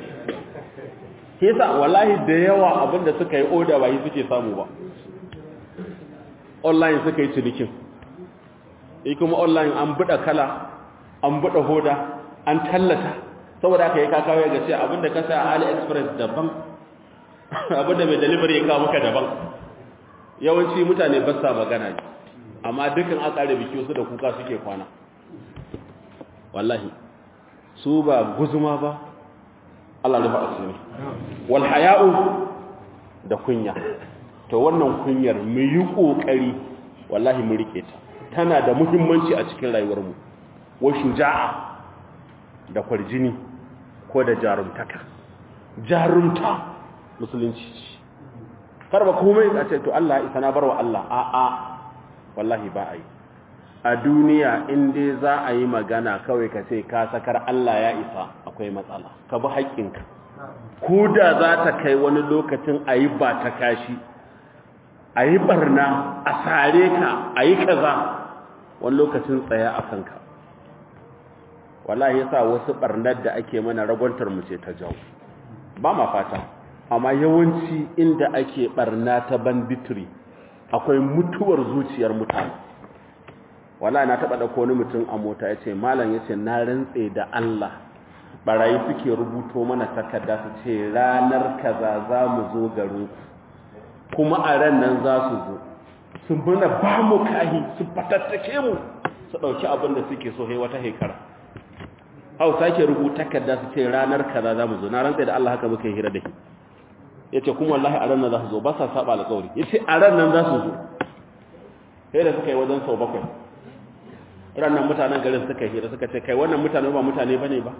yasa wallahi da yawa abinda suka yi order ba yi suke samu ba online suka yi cinikin kuma online an buɗe kala an buɗe hoda an tallata saboda aka yi kakawa ya gace abinda ka sa a AliExpress daban abinda mai delivery ya kawo maka daban yawanci mutane ba sa magana ne amma dukkan aka da biki wasu da kuka suke kwana wallahi su ba guzuma ba Allah rufa asiri wal haya'u da kunya to wannan kunyar mu yi kokari wallahi mu rike ta tana da muhimmanci a cikin rayuwar mu wa shuja'a da kwarjini ko da jarumta musulunci karba komai a ce to Allah isa na barwa Allah a wallahi ba ai a duniya in dai za a yi magana kawai ka ce ka sakar Allah ya isa akwai matsala ka bi haƙƙinka ko da za ta kai wani lokacin a yi ba ta kashi a yi barna a sare ka a yi kaza wani lokacin tsaya a kanka wallahi yasa wasu barnar da ake mana ragwantar mu ce ta jawo ba ma fata amma yawanci inda ake barna ta banditry akwai mutuwar zuciyar mutane wallahi na taba dauko wani mutum a mota yace malam yace na rantse da Allah barayi suke rubuto mana takarda su ce ranar kaza za mu zo garin kuma a ran nan za su zo sun bana ba mu kahi su fatattake mu su dauki abin da suke so sai wata hekara Hausa ke rubuta takarda su ce ranar kaza za mu zo na rantse da Allah haka muke hira da shi yace kuma wallahi a ran nan za su zo ba sa saba alƙawari yace a ran nan za su zo sai da suka yi wajen sau 7 ranar mutanen garin suka hira suka ce kai wannan mutane ba mutane bane ba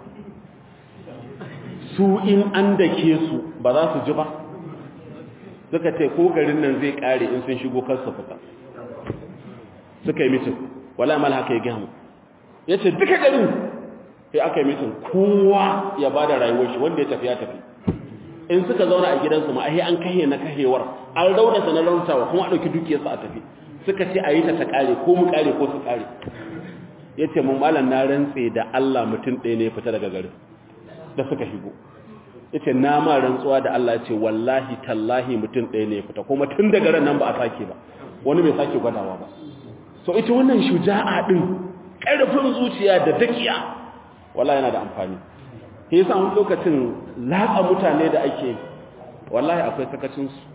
su in an dake su ba za su ji ba suka ce ko garin nan zai kare in sun shigo kansu fita suka yi mitin wala mal haka ya gamu yace duka garin sai aka yi mitin kowa ya bada rayuwar shi wanda ya tafi ya tafi in suka zauna a gidansu ma ai an kahe na kahewar an rauna sa na rautawa kuma a dauki dukiyarsu a tafi suka ce ayi ta kare ko mu kare ko su kare yace mun malan na rantse da Allah mutum ɗaya ne ya fita daga garin da suka shigo yace na ma rantsuwa da Allah yace wallahi tallahi mutum ɗaya ne ya fita kuma tun daga ran nan ba a sake ba wani bai sake gwadawa ba so ita wannan shuja'a din ƙarfin zuciya da dakiya wallahi yana da amfani sai yasa wani lokacin latsa mutane da ake wallahi akwai sakacin su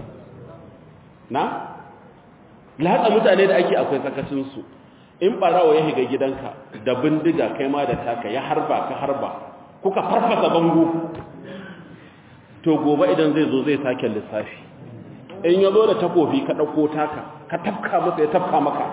na latsa mutane da ake akwai sakacin su in barawo ya higa gidanka da bindiga kai ma da taka ya harba ka harba kuka farfasa bango to gobe idan zai zo zai sake lissafi in ya zo da takofi ka ɗauko taka ka tafka masa ya tafka maka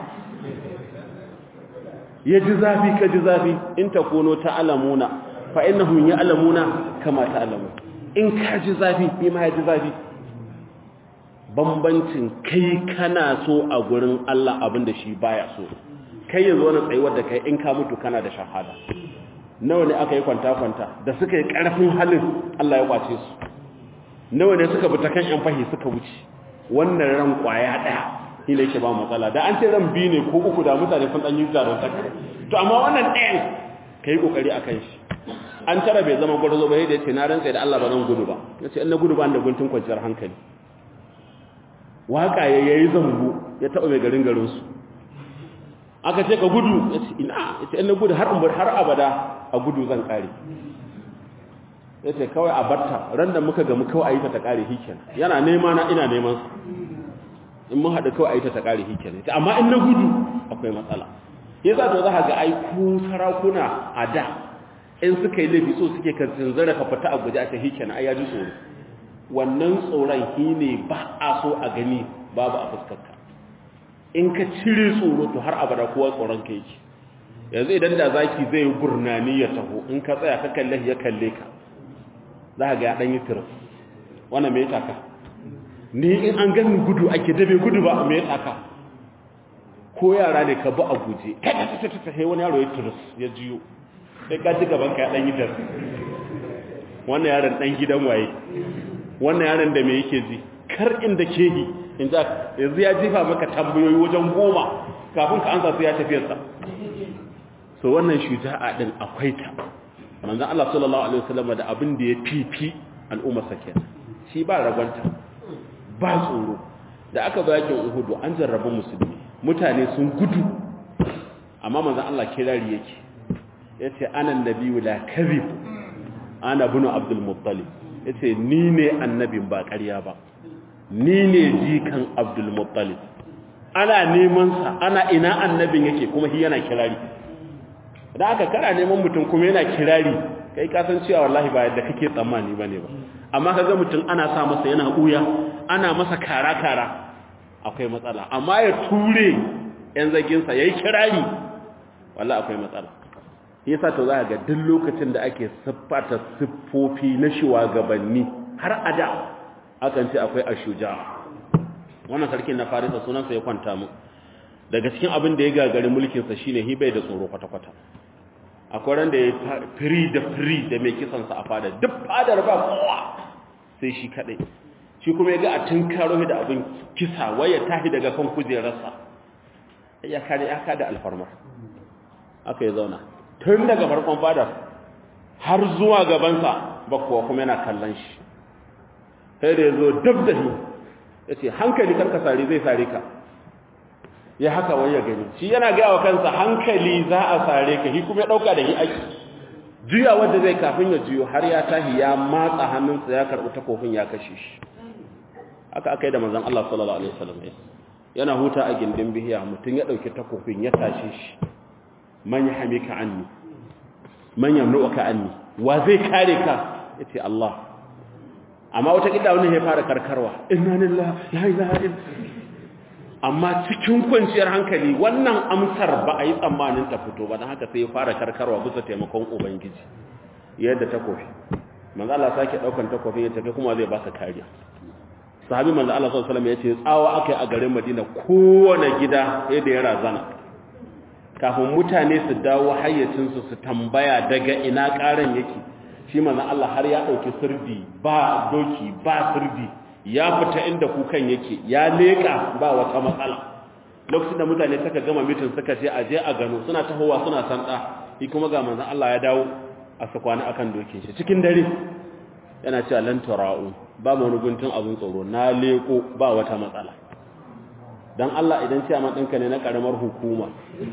ya ji zafi ka ji zafi in ta kono ta alamuna fa innahum ya alamuna kama ta alamu in ka ji zafi bi ma ya ji zafi bambancin kai kana so a gurin Allah abinda shi baya so kai yanzu wani tsayuwar da kai in ka mutu kana da shahada nawa ne aka yi kwanta-kwanta da suka yi ƙarfin halin Allah ya kwace su nawa ne suka bi ta kan yan fahi suka wuce wannan ran kwaya ɗaya shi ne yake ba matsala da an ce ran biyu ne ko uku da mutane sun ɗan yi zaron tsaka to amma wannan ɗayan ka yi ƙoƙari a kan shi an tara bai zama gwarzo ba yadda ya ce na rantsa da Allah ba zan gudu ba ya ce in na gudu ba da guntun kwanciyar hankali waƙa ya yi zambo ya taɓa mai garinsu aka ce ka gudu ya ce ina ya ce in na gudu har abada a gudu zan ƙare ya ce kawai a barta ran da muka gamu kawai a yi ta ƙare hiken yana nema na ina neman su in mun haɗu kawai a yi ta ƙare hiken amma in na gudu akwai matsala ya za to za ga aiku sarakuna a da in suka yi laifi so suke kan zara ka fita a guje a ta hiken ai ya ji tsoro wannan tsoron shi ne ba a so a gani babu a fuskarka in ka cire tsoro to har abada kowa tsoron ka yake yanzu idan da zaki zai gurnani ya taho in ka tsaya ka kalle ya kalle ka za ga ya dan yi tirf wannan me taka ni in an gani gudu ake dabe gudu ba me taka ko yara ne ka bu a guje kada ta sai wani yaro ya tirf ya jiyo sai ka ji gaban ka ya dan yi dar wannan yaron dan gidan waye wannan yaron da me yake ji kar inda kehi in za yanzu ya jifa maka tambayoyi wajen 10 kafin ka ansa sai ya tafiyarsa so wannan shuja'a din akwai ta manzon Allah sallallahu alaihi wasallam da abin da ya fifi al'umma sake shi ba ragwanta ba tsoro da aka zo yakin Uhud an jarrabu musulmi mutane sun gudu amma manzon Allah kirari yake yace ana nabiyyu la kadhib ana ibn Abdul Muttalib yace ni ne annabin ba ƙarya ba ni ne jikan Abdul Muttalib ana neman sa ana ina annabin yake kuma shi yana kirari da aka kana neman mutum kuma yana kirari kai ka san cewa wallahi ba yadda kake tsammani bane ba amma kaga mutum ana sa masa yana uya ana masa kara akwai matsala amma ya ture yan zagin sa yayi kirari wallahi akwai matsala yasa to za ga duk lokacin da ake siffata siffofi na shugabanni har ada akan ce akwai ashuja wannan sarkin na Farisa sunansa ya kwanta mu daga cikin abin da ya gagari mulkin sa shine hibai da tsoro kwata-kwata akwai ran da ya free da mai kisan sa a fada duk fadar ba kowa sai shi kadai shi kuma ya ga a tunkaro da abin kisa waya tahi daga kan kujerarsa ya kare aka da alfarma aka yi zauna tun daga farkon fadar har zuwa gaban sa ba kowa kuma yana kallon shi sai da yazo dab da shi yace hankali karka sare zai sare ka ya haka wai ya gani shi yana ga wa kansa hankali za a sare ka shi kuma ya dauka da shi aiki juya wanda zai kafin ya juyo har ya tahi ya matsa hannunsa ya karbi takofin ya kashe shi haka akai da manzon Allah sallallahu alaihi wasallam yana huta a gindin bihiya mutun ya dauki takofin ya tashe shi man yahmika anni man yamnuka anni wa zai kare ka yace Allah amma wata kida wannan ya fara karkarwa inna lillahi la ilaha illa amma cikin kwanciyar hankali wannan amsar ba a yi tsammanin ta fito ba dan haka sai ya fara karkarwa bisa taimakon ubangiji yadda takofi manzo Allah sake daukan takofi ya tafi kuma zai ba ka kariya sahabi manzo Allah sallallahu alaihi wasallam yace tsawa akai a garin Madina kowane gida sai da ya razana kafin mutane su dawo hayyacin su tambaya daga ina karan yake shi manzo Allah har ya dauki sirdi ba doki ba sirdi ya fita inda kukan yake ya leka ba wata matsala lokacin da mutane suka gama mitin suka ce aje a gano suna tahowa suna sanda shi kuma ga manzo Allah ya dawo a sakwana akan dokin shi cikin dare yana cewa lan tara'u ba mu guntun abun tsoro na leko ba wata matsala dan Allah idan ce amma dinka ne na karamar hukuma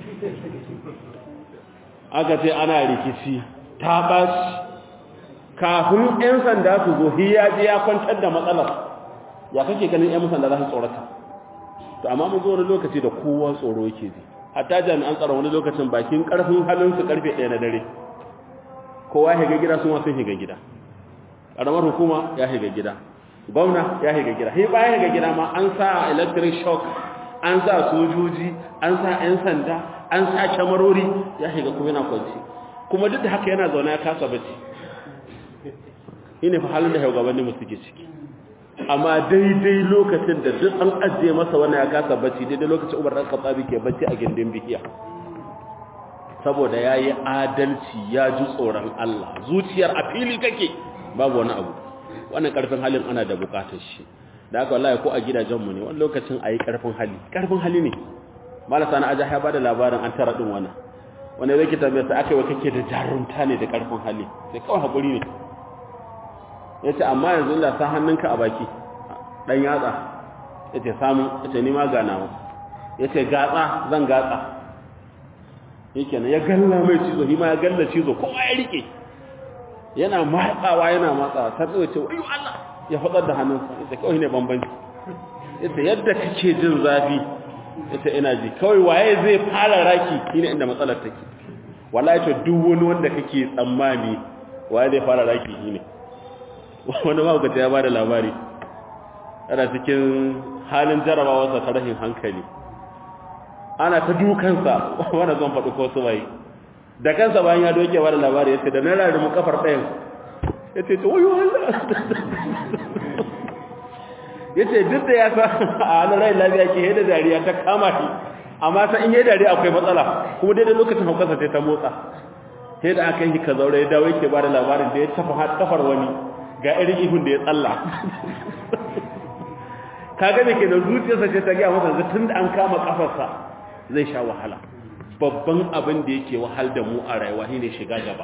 aka ce ana rikici ta bashi kafin 'yan sanda su zo hiya je ya kwantar da matsalar ya kake ganin 'yan sanda za su tsorata to amma mun zo wani lokaci da kowa tsoro yake ji hatta jami'an tsaro wani lokacin bakin karfin halin su karfe 1 na dare kowa ya ga gida sun wasu shiga gida karamar hukuma ya shiga gida, gwamna ya shiga gida, sai bayan shiga gida ma an sa electric shock, an sa sojoji, an sa 'yan sanda, an sa kyamarori, ya shiga kuma yana kwanci, kuma duk da haka yana zaune ya kasa bacci. Shi ne fa halin da shugabanni mu suke ciki. Amma daidai lokacin da duk an ajiye masa wannan ya kasa bacci, daidai lokacin Umar dan Khattabi ke bacci a gindin bihiya. Saboda yayi adalci, ya ji tsoron Allah, zuciyar a fili take, babu wani abu. Wannan karfin halin ana da bukatar shi. Da haka wallahi ko a gidajen mu ne wani lokacin ayi karfin hali ne. Malaka na aja ya bada labarin an tara din wannan. Wanda yake tambaye sa akai wa kake da jarumta ne da karfin hali. Sai kawai hakuri ne. Yace amma yanzu inda sa hannunka a baki dan yatsa, yace samu, yace ni ma ganawa, yace gatsa zan gatsa, yake ne ya galla mai cizo, shi ma ya galla cizo, kowa ya rike yana matsawa ta tsaye ce wayo Allah ya fadar da hannunsa, yace kawai ne bambanci, yace yadda kake jin zafi, yace ina ji, kawai waye zai fara raki shine inda matsalar take. Wallahi to duk wani wanda kake tsammani waye zai fara raki shine wani mawukaci ya ba da labari ana cikin halin jarabawarsa ta rashin hankali, ana ta dukansa wanda zan faɗi ko su bai da kansa bayan ya doke ba da labari ya ce da na rari mu kafar ɗayan ya ce ta wayo Allah ya ce duk da ya sa a hannun rai lafiya ke yadda dariya ta kama shi, amma ta in yi dariya akwai matsala, kuma daidai lokacin haukarsa sai ta motsa, sai da aka yi ka zaure ya dawo yake ba da labarin da ya tafa kafar wani ga irin ihun da ya tsalla. Kaga da ke da zuciyarsa ce ta gaya masa tun da an kama kafarsa zai sha wahala. Babban abin da yake wahal da mu a rayuwa shine shiga gaba.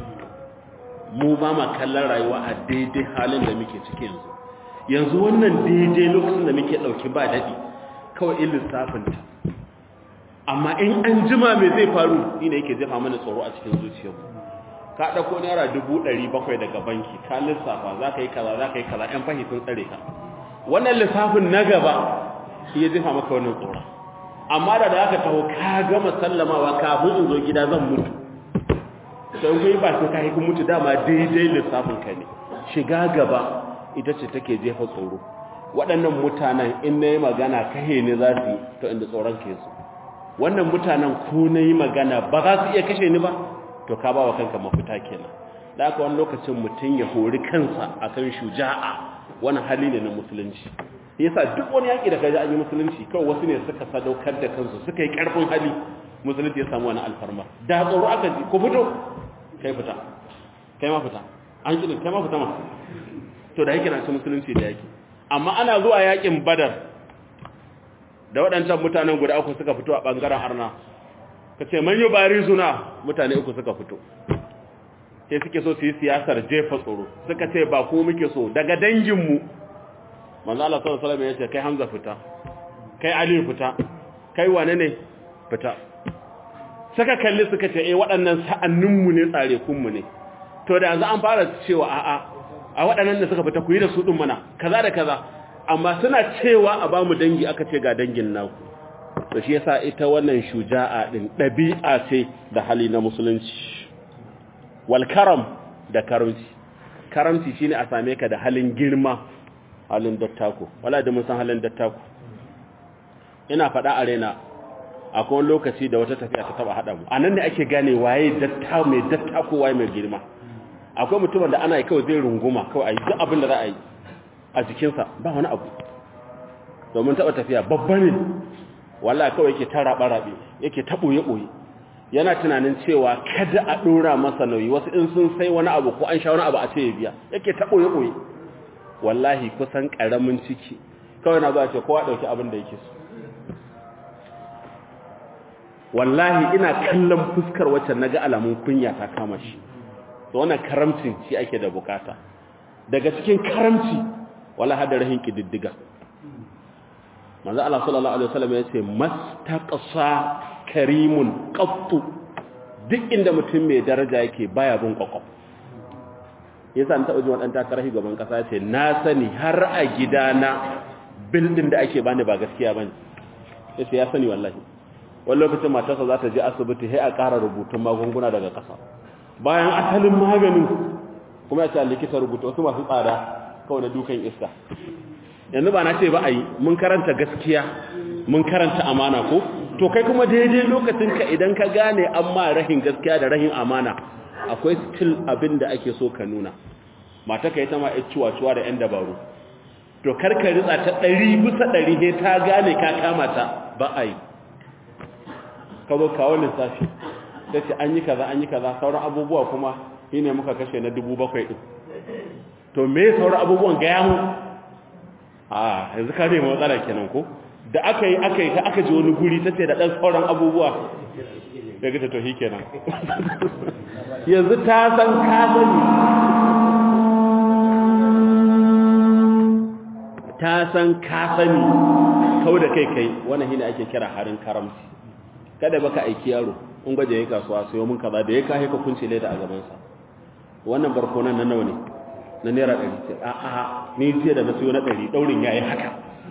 Mu ba ma kallon rayuwa a daidai halin da muke ciki yanzu. Yanzu wannan daidai lokacin da muke ɗauki ba daɗi kawai in lissafinta. Amma in an jima me zai faru shine yake jefa mana tsoro a cikin zuciyarmu. Ka ɗauko naira 700 daga banki, ka lissafa za ka yi kaza, ‘yan fahimtun tsare ka. Wannan lissafin na gaba shi ya jefa maka wannan tsoron. Amma da aka taho ka gama sallamawa kafin in zo gida zan mutu. Sai kai ba sai ka yi mutu dama daidai lissafin ka ne. Shiga gaba ita ce take jefa tsoro. Waɗannan mutanen in na yi magana kahe ne za su yi to inda tsoron ke su. Wannan mutanen ko na yi magana ba za su iya kashe ni ba, to ka ba wa kanka mafita kenan. Da aka wani lokacin mutum ya hori kansa akan shuja'a, wani hali ne na musulunci. Yasa duk wani yaki da kaji an yi musulunci kawai wasu ne suka sadaukar da kansu, suka yi karfin hali, musulunci ya samu wani alfarma. Da tsoro aka ji ku fito, kai fita, kai ma fita, an kidi kai ma fita ma. To da yake na ci musulunci da yake. Amma ana zuwa yakin Badar da waɗancan mutanen guda uku suka fito a bangaren arna. Ka ce man yi bari suna mutane uku suka fito, sai suke so su yi siyasar jefa tsoro, suka ce ba ku muke so daga danginmu. Manzo Allah sallallahu alaihi wasallam ya ce kai Hamza fita, kai Ali fita, kai wane ne fita. Suka kalli suka ce waɗannan sa'anninmu ne, tsare kunmu ne. To da yanzu an fara cewa a waɗannan da suka fita ku yi da su ɗin mana kaza da kaza, amma suna cewa a ba mu dangi, aka ce ga dangin naku. To shi yasa ita wannan shuja'a din dabi'a ce da hali na musulunci. Wal karam da karamci shine a same ka da halin girma, halin dattako. Wala da mun san halin dattako. Ina faɗa a raina akwai wani lokaci da wata tafiya ta taba hada mu. Anan ne ake gane waye mai dattako waye mai girma. Akwai mutumin da ana yi kawai zai runguma, kawai ayi duk abin da za a yi a jikinsa ba wani abu. Domin taba tafiya babba ne. Wallahi kawai yake ta rabe yake ta boye yana tunanin cewa kada a dora masa nauyi, wasu in sun sai wani abu ko an sha wani abu a ce ya biya, yake ta boye wallahi kusan karamin ciki kawai na ba ce kowa dauki abin da yake so. Wallahi ina kallon fuskar wacce naga alamun kunya ta kama shi. To wannan karamcin shi ake da bukata. Daga cikin karamci wallahi hada rahin kididdiga. Manzo Allah sallallahu alaihi wasallam ya ce mastaqsa karimun qattu, duk inda mutum mai daraja yake baya bin kokof. Yasa an taba ji wadan takarahi gaban kasa ce na sani har a gidana bildin da ake bani ba gaskiya bane. Yace ya sani wallahi. Wani lokacin matarsa za ta je asibiti sai a ƙara rubutun magunguna daga ƙasa. Bayan asalin maganin kuma ya ce likita rubuta wasu masu tsada kawai na dukan iska. Yanzu ba na ce ba a yi, mun karanta gaskiya, mun karanta amana ko? To kai kuma daidai lokacin ka idan ka gane amma rahin gaskiya da rahin amana, akwai still abin da ake so ka nuna. Mata ka yi ta ma ya ciwa-ciwa da 'yan dabaru. To karka ritsa ta 100% ne ta gane ka kama ta ba a yi. Ka zo kawo lissafi, ta ce an yi kaza, sauran abubuwa kuma shi ne muka kashe na 7,000 ɗin. To me sauran abubuwan gaya mu? A yanzu ka ne matsala kenan ko? Da aka ji wani guri ta ce da ɗan sauran abubuwa ya gita to shi kenan. Yanzu ta san ka sani. Ta san ka sani kau da kai wannan shine ake kira harin karamci. Kada baka aiki yaro in gwaje yayi kasuwa sayo mun kaza da ya kai ka kunce leda a gaban sa. Wannan barkonan nan nawa ne? Na naira 100. A'a ni jiya da na sayo na 100 daurin yayi haka.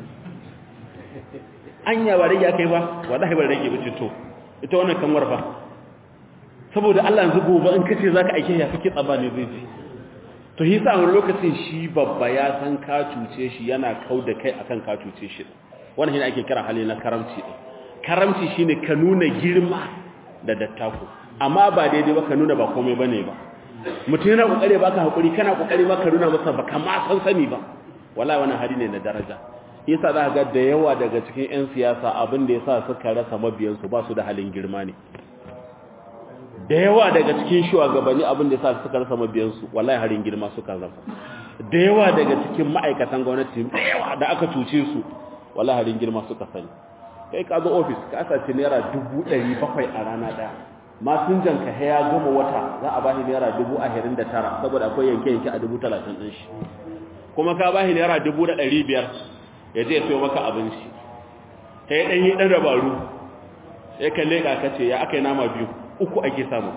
Anya ba rage kai ba wallahi ba rage ba to ita wannan kanwar fa saboda Allah yanzu gobe in kace zaka aike ya kake tsaba ne zai ji. To hisa wani lokacin shi babba ya san ka cuce shi yana kau da kai akan ka cuce shi. Wannan shine ake kira hali na karamci. Karamci shine ka nuna girma da dattako, amma ba daidai ba ka nuna ba komai bane ba. Mutum yana kokari baka hakuri, kana kokari ba ka nuna masa baka ma san sani ba. Wallahi wannan hali ne na daraja. Yasa za ka ga da yawa daga cikin 'yan siyasa abin da yasa suka rasa mabiyansu ba su da halin girma ne. Da yawa daga cikin shugabanni abin da yasa suka rasa mabiyansu wallahi halin girma suka rasa. Da yawa daga cikin ma'aikatan gwamnati da yawa da aka cuce su wallahi halin girma suka sani. Kai ka zo office ka sace naira 700 a rana daya. Masinjan ka ya gama wata za a bashi naira 29 saboda akwai yanke a 30 din shi. Kuma ka bashi naira 500 ya je ya sayo maka abinci. Kai dan yi dan dabaru. Sai ka leka kace ya akai nama biyu, 3 ake samu.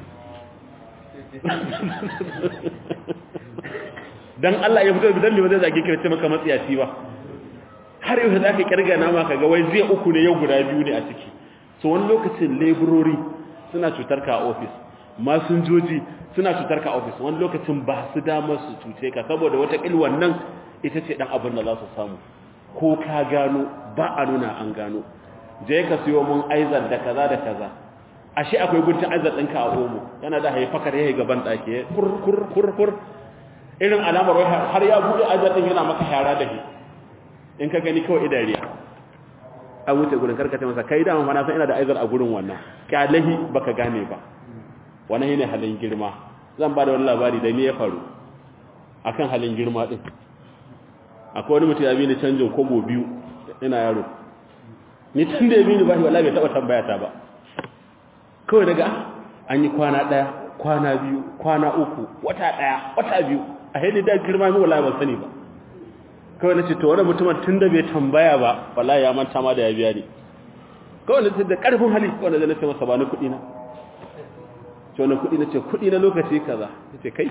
Dan Allah ya fito bidan liwa zai zage ka ce maka matsiyaci ba. Har yau zaka kirga nama kaga wai zai 3 ne yau guda 2 ne a ciki. So wani lokacin laborori suna cutar ka a office, masinjoji suna cutar ka a office. Wani lokacin ba su damar su cuce ka saboda wata kilwan nan ita ce dan abin da za su samu. Ko ka gano ba a nuna an gano. Je ka siyo mun aizar da kaza da kaza. Ashe akwai guntun aizar ɗinka a omo yana da haifakar yayi gaban ɗaki kur irin alamar har ya buɗe aizar ɗin yana maka shara da shi. In ka gani kawai idariya a wuce gurin karkata masa kai dama na san ina da aizar a gurin wannan kyalahi baka gane ba. Wannan shine halin girma. Zan ba da wani labari da ni ya faru akan halin girma din. Akwai wani mutum ya bi ni canjin kobo 2 ina yaro. Ni tun da ya bi ni bashi wallahi bai taba tambaya ta ba. Kawai daga an yi kwana 1, kwana 2, kwana 3, wata 1, wata 2 a hedi da girma mi wallahi ban sani ba. Kawai nace to wannan mutumin tun da bai tambaya ba wallahi ya manta ma da ya biya ni. Kawai nace da karfin hali wanda zai nace masa ba ni kuɗi na. To na kuɗi nace kuɗi na lokaci kaza. Nace kai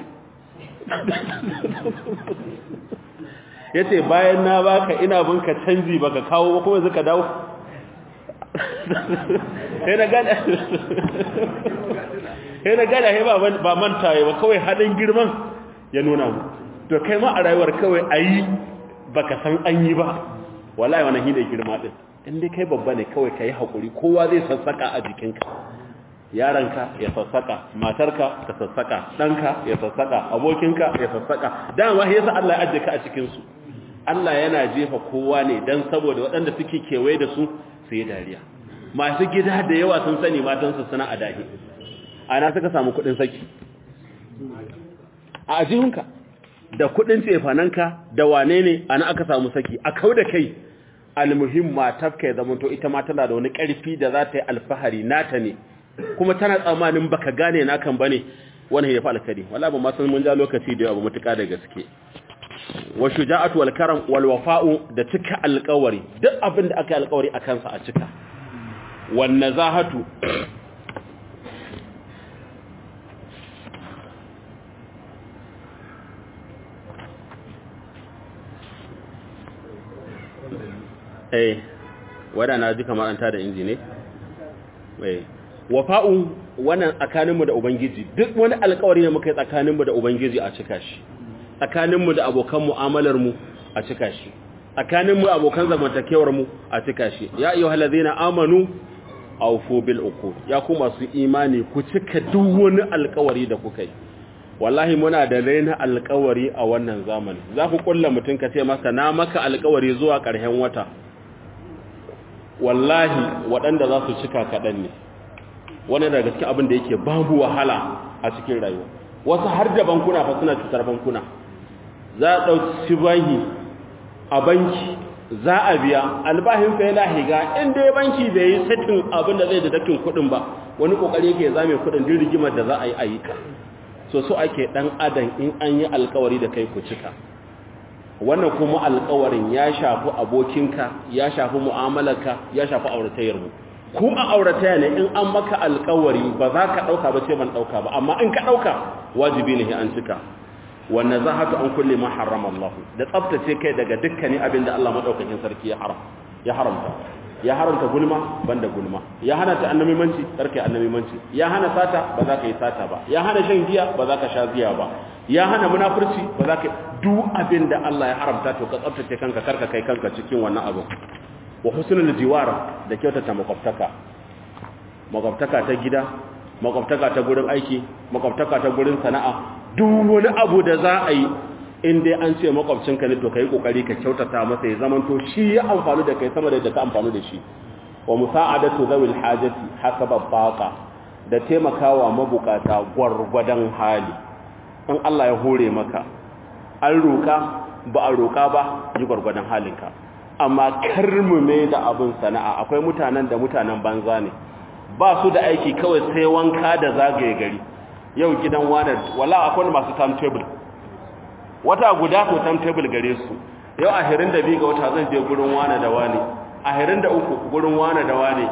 yace bayan na baka ina binka canji baka kawo ba kuma zaka dawo. Sai na gada ba mantaye ba kawai halin girman ya nuna mu. To kai ma a rayuwar kawai ayi baka san an yi ba wallahi wannan hine girma din. In dai kai babba ne kawai kai hakuri, kowa zai sassaka a jikinka. Yaranka ya sassaka, matarka ta sassaka, danka ya sassaka, abokinka ya sassaka. Dama yasa Allah ya ajiye ka a cikin su. Allah yana jefa kowa ne dan saboda waɗanda suke kewaye da su su yi dariya. Masu gida da yawa sun sani matansu suna a dahi. Ana suka samu kuɗin saki. A ajihunka da kuɗin cefananka da wane ne ana aka samu saki. A kau da kai almuhim matarka ya zamanto ita ma tana da wani ƙarfi da za ta yi alfahari nata ne. Kuma tana tsammanin baka gane na kan bane wannan ya fa alkari. Wallahi ba ma san mun ja lokaci da yawa ba mutuka da gaske. Wa shuja'atu wal karam wal wafa'u da cika alƙawari, duk abin da aka yi alƙawari a kansa a cika. Wan nazahatu wada na ji kamar an tada inji ne. Wafa'u wannan tsakaninmu da ubangiji duk wani alƙawari da muka yi tsakaninmu da ubangiji a cika shi, tsakaninmu da abokan mu'amalar mu a cika shi, tsakaninmu abokan zamantakewar mu a cika shi. Ya ayyuhallazina amanu awfu bil uqud, ya ku masu imani ku cika duk wani alƙawari da kuka yi. Wallahi muna da raina alƙawari a wannan zamani. Za ku kulla mutum ka ce masa na maka alƙawari zuwa ƙarshen wata, wallahi waɗanda za su cika kaɗan ne. Wani daga cikin abin da yake babu wahala a cikin rayuwa. Wasu har da bankuna fa suna cutar bankuna. Za a ɗauki bahi a banki, za a biya albahin fa yana higa inda ya banki bai yi setin abin da zai da dakin kuɗin ba, wani kokari yake zame kuɗin din rigimar da za a yi ayyuka. So ake dan adam in an yi alkawari da kai ku cika. Wannan kuma alkawarin ya shafi abokinka, ya shafi mu'amalarka, ya shafi auratayyar mu. Ko a aurataya ne in an maka alkawari ba za ka dauka ba sai ban dauka ba, amma in ka dauka wajibi ne an cika. Wannan zahatu an kulli ma harrama Allah, da tsaftace kai daga dukkanin abin da Allah madaukakin sarki ya haramta. Ya haramta gulma banda gulma, ya hana ta annabimanci karkai annabimanci, ya hana sata ba za ka yi sata ba, ya hana shan giya ba za ka sha giya ba, ya hana munafurci ba za ka duk abin da Allah ya haramta to ka tsaftace kanka karka kai kanka cikin wannan abu. Wa husnul jiwar, da kyautata makwabtaka ta gida, makwabtaka ta gurin aiki, makwabtaka ta gurin sana'a, duk wani abu da za a yi in dai an ce makwabcinka ne to kai kokari ka kyautata masa ya zamanto shi ya amfani da kai sama da yadda ka amfani da shi. Wa musa'adatu zawil hajati hasaba baqa, da taimakawa mabukata gwargwadon hali. In Allah ya hore maka an roka ba a roka ba ji gwargwadon halinka, amma karmume da abin sana'a. Akwai mutanen da mutanen banza ne, ba su da aiki kawai sai wanka da zagaye gari. Yau gidan wani wala akwai masu timetable, wata guda to timetable gare su. Yau 22 ga wata zan je gurin wani da wani, 23 gurin wani da wani,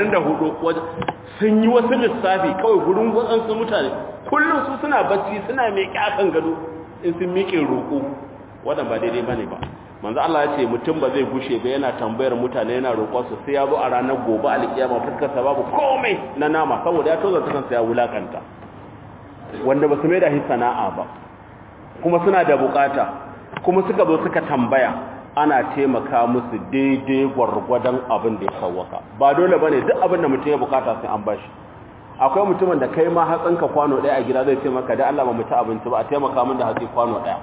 24 sun yi wasu lissafi kawai gurin wasansu mutane. Kullum su suna bacci suna miƙe akan gado in sun miƙe roƙo, wannan ba daidai bane ba. Manzo Allah ya ce mutum ba zai gushe ba yana tambayar mutane yana roƙon su sai ya zo a ranar gobe alƙiyama fuskar sa babu komai na nama saboda ya tozarta kansa ya wulakanta. Wanda ba su mai da sana'a ba kuma suna da bukata kuma suka zo suka tambaya, ana taimaka musu daidai gwargwadon abin da ya sauwaka. Ba dole bane duk abin da mutum ya bukata sai an bashi. Akwai mutumin da kai ma hatsinka kwano ɗaya a gida zai ce maka da Allah ba mu ci abinci ba a taimaka min da hatsi kwano ɗaya.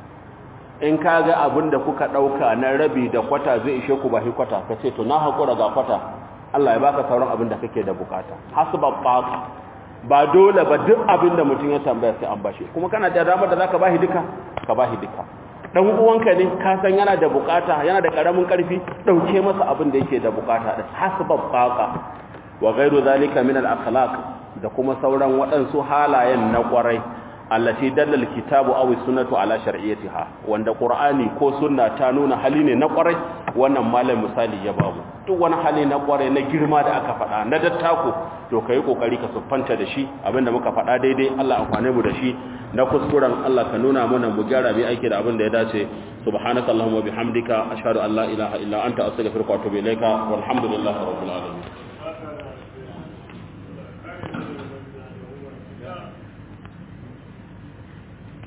In ka ga abin da kuka ɗauka na rabi da kwata zai ishe ku ba hi kwata, ka ce to na haƙura ga kwata, Allah ya baka sauran abin da kake da bukata. Hasba baqa, ba dole ba duk abin da mutum ya tambaya sai an bashi. Kuma kana da damar da zaka bashi duka ka bashi duka. Dan uwanka ne ka san yana da bukata, yana da karamin karfi, dauke masa abin da yake da bukata da hasba baqa. Wa ghairu zalika min al-akhlaq, da kuma sauran waɗansu halayen na kwarai allati dallal kitabu aw sunnatu ala shar'iyyatiha, wanda qur'ani ko sunna ta nuna hali ne na kwarai. Wannan malam misali ya babu duk wani hali na kwarai na girma da aka faɗa na dattako, to kai kokari ka siffanta da shi. Abinda muka faɗa daidai Allah amfane mu da shi, na kuskuren Allah ka nuna mana mu gyara mu aiki da abin da ya dace. Subhanakallahumma bihamdika ashhadu an la ilaha illa anta astaghfiruka wa atubu ilaika, walhamdulillahi rabbil alamin.